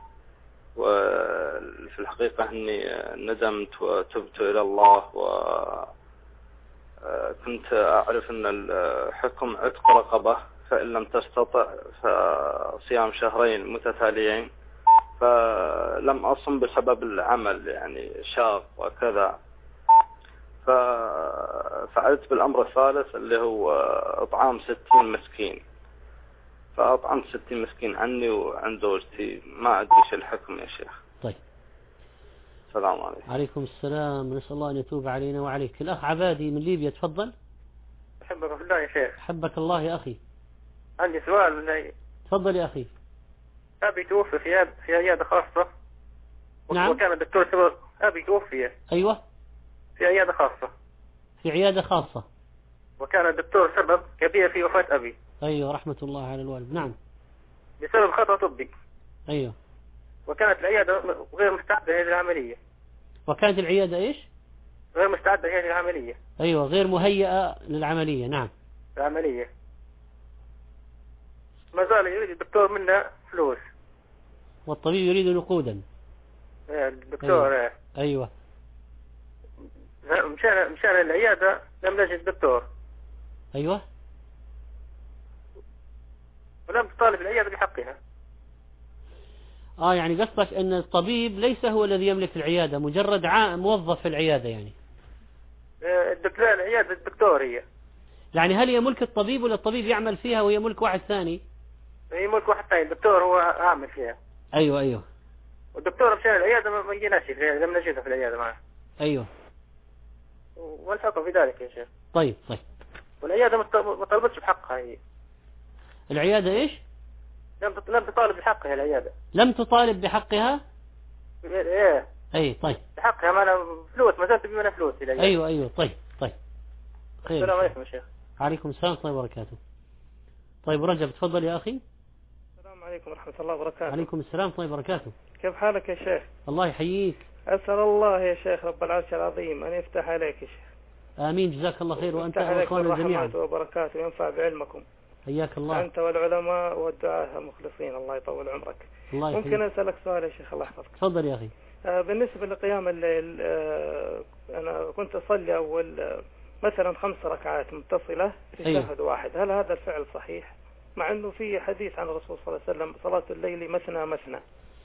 وفي الحقيقة أني ندمت وتبت إلى الله، وكنت أعرف أن الحكم عتق رقبة، فإن لم تستطع فصيام شهرين متتاليين، فلم أصم بسبب العمل يعني شاق وكذا، ففعلت بالأمر الثالث اللي هو إطعام ستين مسكين، فأطعمت ستين مسكين عني وعن زوجتي. ما أدري ايش الحكم يا شيخ. طيب. السلام عليكم. عليكم السلام، نسأل الله أن يتوب علينا وعليك. الأخ عبادي من ليبيا تفضل. أحبك في الله يا شيخ. حبك الله يا أخي. عندي سؤال من تفضل يا أخي. أبي توفي في في عيادة خاصة. نعم. وكان الدكتور سبب أبي توفي. أيوة. في عيادة خاصة. في عيادة خاصة. وكان الدكتور سبب كبير في وفاة أبي. أيوة رحمة الله على الوالد. نعم. بسبب خطأ طبي. أيوة. وكانت العيادة غير مستعدة لهذه العملية. وكانت العيادة إيش؟ غير مستعدة لهذه العملية. أيوة غير مهيئة للعملية. نعم. العملية. ما زال يريد الدكتور منا فلوس. والطبيب يريد نقودا. الدكتور. أيوة. أيوة. مشان مشان العيادة لم نجد دكتور. أيوة. ولم تطالب العيادة بحقها. آه يعني قصدك أن الطبيب ليس هو الذي يملك العيادة، مجرد موظف في العيادة يعني. الدكتور العيادة الدكتور هي. يعني هل هي ملك الطبيب ولا الطبيب يعمل فيها وهي ملك واحد ثاني؟ هي ملك واحد ثاني، الدكتور هو عامل فيها. أيوة أيوة. والدكتور مشان العيادة ما جيناش، لم نجدها في العيادة معه. أيوة. والحق في ذلك يا شيخ. طيب طيب. والعيادة ما طالبتش بحقها هي. العيادة إيش؟ لم لم تطالب بحقها العيادة. لم تطالب بحقها؟ إيه. أي طيب. بحقها ما أنا فلوس، ما زالت بمنا فلوس العيادة. أيوة أيوة طيب طيب. خير. السلام عليكم يا شيخ. عليكم السلام طيب وبركاته. طيب رجب تفضل يا أخي. السلام عليكم ورحمة الله وبركاته. عليكم السلام طيب وبركاته. كيف حالك يا شيخ؟ الله يحييك. أسأل الله يا شيخ رب العرش العظيم أن يفتح عليك يا شيخ. آمين جزاك الله خير، وأنت وأخواننا جميعا. ورحمته وبركاته وينفع بعلمكم. حياك الله. أنت والعلماء والدعاة المخلصين، الله يطول عمرك. الله يحييك. ممكن أسألك سؤال يا شيخ الله يحفظك؟ تفضل يا أخي. آه بالنسبة لقيام الليل، آه أنا كنت أصلي أول آه مثلا خمس ركعات متصلة في أيوه. شهد واحد، هل هذا الفعل صحيح؟ مع أنه في حديث عن الرسول صلى الله عليه وسلم صلاة الليل مثنى مثنى.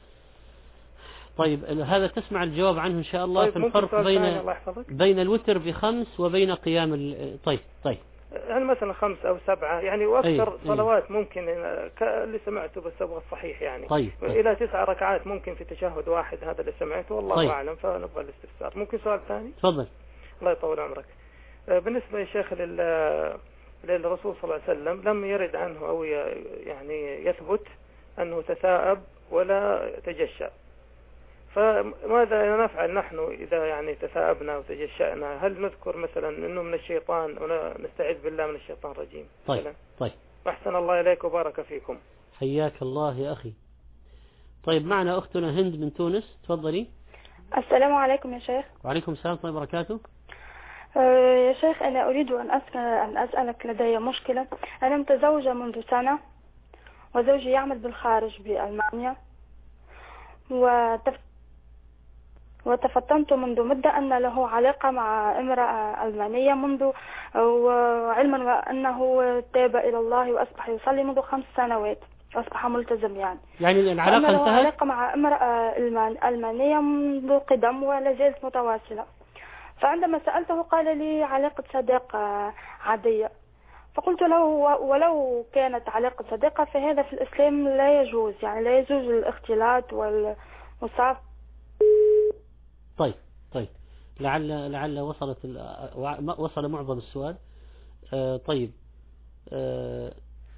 طيب هذا تسمع الجواب عنه إن شاء الله. طيب في الفرق بين الله يحفظك. بين الوتر بخمس وبين قيام ال... طيب طيب يعني مثلا خمس أو سبعة يعني وأكثر أيه. صلوات أيه. ممكن اللي سمعته بس أبغى الصحيح يعني طيب. طيب. إلى تسع ركعات ممكن في تشهد واحد، هذا اللي سمعته والله طيب. أعلم، فنبغى الاستفسار. ممكن سؤال ثاني؟ تفضل. الله يطول عمرك. بالنسبة يا شيخ للرسول صلى الله عليه وسلم لم يرد عنه أو يعني يثبت أنه تثاءب ولا تجشأ، فماذا نفعل نحن إذا يعني تثاءبنا وتجشأنا؟ هل نذكر مثلا أنه من الشيطان ونستعيذ بالله من الشيطان الرجيم؟ طيب مثلا؟ طيب. أحسن الله إليك وبارك فيكم. حياك الله يا أخي. طيب معنا أختنا هند من تونس، تفضلي. السلام عليكم يا شيخ. وعليكم السلام ورحمة الله وبركاته. يا شيخ أنا أريد أن أسأل أن أسألك، لدي مشكلة. أنا متزوجة منذ سنة وزوجي يعمل بالخارج بألمانيا، وتف... وتفطنت منذ مدة أن له علاقة مع امرأة ألمانية منذ، وعلما أنه تاب إلى الله وأصبح يصلي منذ خمس سنوات، أصبح ملتزم يعني. يعني العلاقة له انتهت؟ علاقة مع امرأة ألمانية منذ قدم ولا زالت متواصلة. فعندما سألته قال لي علاقة صداقة عادية، فقلت له ولو كانت علاقة صداقة فهذا في الإسلام لا يجوز، يعني لا يجوز الاختلاط والمصاف. طيب طيب لعل لعل وصلت وصل معظم السؤال. آه طيب آه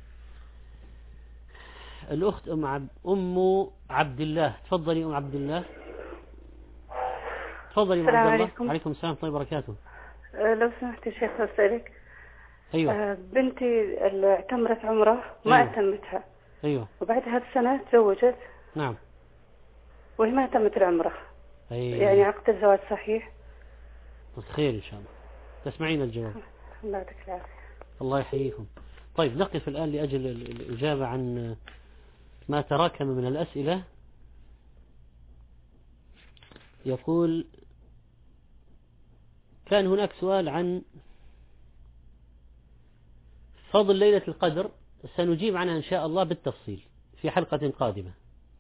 الأخت أم عبد أم عبد الله، تفضلي أم عبد الله. تفضلي أم عبد الله. وعليكم السلام ورحمة الله وبركاته. لو سمحت يا شيخ أسألك. أيوة. آه بنتي اللي اعتمرت عمره ما أيوة. أتمتها. أيوة. وبعدها بسنة تزوجت. نعم. وهي ما أتمت العمره. أيوة. يعني عقد الزواج صحيح؟ خير إن شاء الله. تسمعين الجواب. الله يعطيك العافية. الله يحييكم. طيب نقف الآن لأجل الإجابة عن ما تراكم من الأسئلة. يقول كان هناك سؤال عن فضل ليلة القدر، سنجيب عنها إن شاء الله بالتفصيل في حلقة قادمة.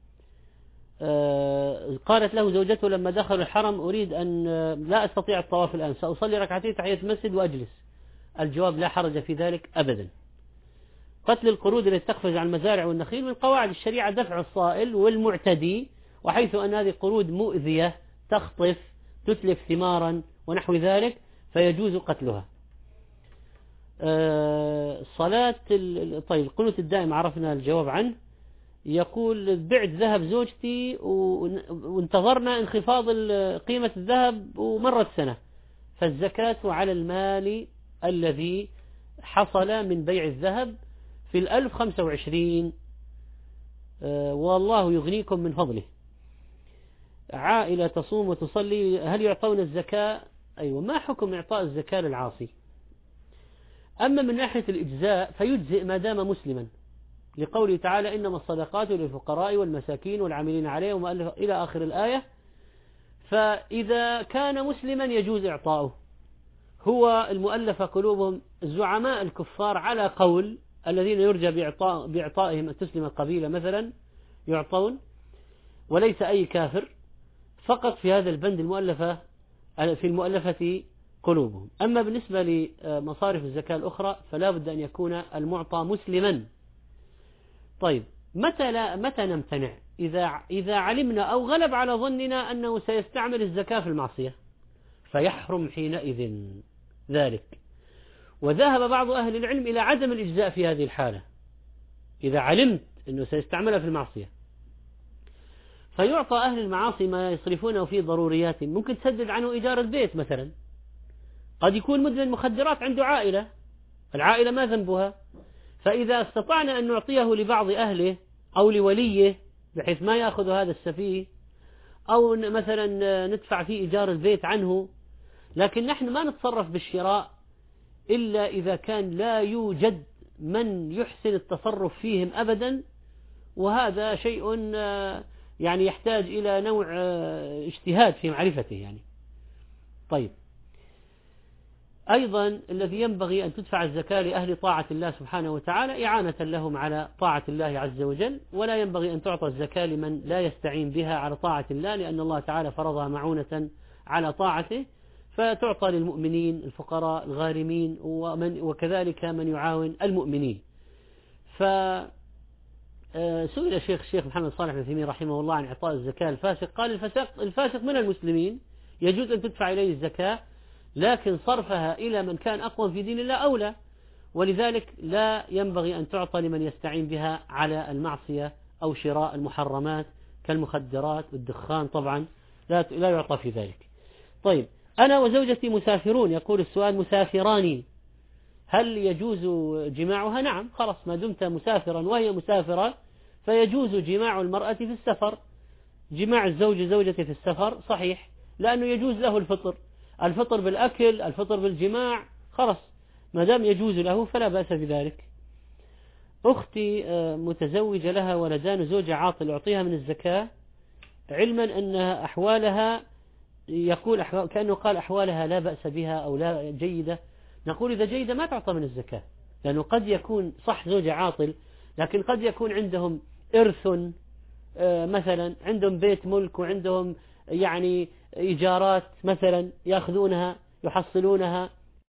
آه قالت له زوجته لما دخلوا الحرم أريد أن لا أستطيع الطواف الآن، سأصلي ركعتين تحية المسجد وأجلس. الجواب لا حرج في ذلك أبدا. قتل القرود التي تقفز على المزارع والنخيل من قواعد الشريعة دفع الصائل والمعتدي، وحيث أن هذه قرود مؤذية تخطف تتلف ثمارا ونحو ذلك فيجوز قتلها. أه صلاة طيب القنوت الدائم عرفنا الجواب عنه. يقول بعت ذهب زوجتي وانتظرنا انخفاض قيمة الذهب ومرت سنة، فالزكاة على المال الذي حصل من بيع الذهب في الألف خمسة وعشرين. أه والله يغنيكم من فضله. عائلة تصوم وتصلي هل يعطون الزكاة؟ أيوة. ما حكم إعطاء الزكاة للعاصي؟ أما من ناحية الإجزاء فيجزئ ما دام مسلما، لقوله تعالى إنما الصدقات للفقراء والمساكين والعاملين عليهم إلى آخر الآية. فإذا كان مسلما يجوز إعطاؤه. هو المؤلف قلوبهم الزعماء الكفار على قول الذين يرجى بإعطاء بإعطائهم أن تسلم القبيلة مثلا يعطون، وليس أي كافر، فقط في هذا البند المؤلفة في المؤلفة قلوبهم. أما بالنسبة لمصارف الزكاة الأخرى فلا بد أن يكون المعطى مسلما. طيب متى لا متى نمتنع؟ إذا إذا علمنا أو غلب على ظننا أنه سيستعمل الزكاة في المعصية فيحرم حينئذ ذلك. وذهب بعض أهل العلم إلى عدم الإجزاء في هذه الحالة إذا علمت أنه سيستعملها في المعصية، فيعطى أهل المعاصي ما يصرفونه في ضروريات. ممكن تسدد عنه إيجار البيت مثلا، قد يكون مدمن مخدرات عنده عائلة، العائلة ما ذنبها، فإذا استطعنا أن نعطيه لبعض أهله أو لوليه بحيث ما يأخذ هذا السفيه، أو مثلا ندفع فيه إيجار البيت عنه، لكن نحن ما نتصرف بالشراء إلا إذا كان لا يوجد من يحسن التصرف فيهم أبدا، وهذا شيء يعني يحتاج إلى نوع اجتهاد في معرفته يعني. طيب أيضا الذي ينبغي أن تدفع الزكاة لأهل طاعة الله سبحانه وتعالى إعانة لهم على طاعة الله عز وجل، ولا ينبغي أن تعطى الزكاة لمن لا يستعين بها على طاعة الله، لأن الله تعالى فرضها معونة على طاعته، فتعطى للمؤمنين الفقراء الغارمين ومن وكذلك من يعاون المؤمنين. فسئل الشيخ الشيخ محمد صالح بن تيمية رحمه الله عن إعطاء الزكاة الفاسق، قال الفاسق, الفاسق من المسلمين يجوز أن تدفع إليه الزكاة، لكن صرفها إلى من كان أقوى في دين الله أولى، ولذلك لا ينبغي أن تعطى لمن يستعين بها على المعصية أو شراء المحرمات كالمخدرات والدخان، طبعا لا لا يعطى في ذلك. طيب أنا وزوجتي مسافرون، يقول السؤال مسافران، هل يجوز جماعها؟ نعم، خلاص ما دمت مسافرا وهي مسافرة فيجوز جماع المرأة في السفر. جماع الزوج زوجته في السفر صحيح، لأنه يجوز له الفطر، الفطر بالأكل، الفطر بالجماع، خلاص ما دام يجوز له فلا بأس بذلك. أختي متزوجة لها ولدان زوجة عاطل، أعطيها من الزكاة علما أن أحوالها، يقول أحوال كأنه قال أحوالها لا بأس بها أو لا جيدة. نقول إذا جيدة ما تعطى من الزكاة، لأنه قد يكون صح زوجة عاطل، لكن قد يكون عندهم إرث مثلا، عندهم بيت ملك وعندهم يعني إيجارات مثلا يأخذونها يحصلونها،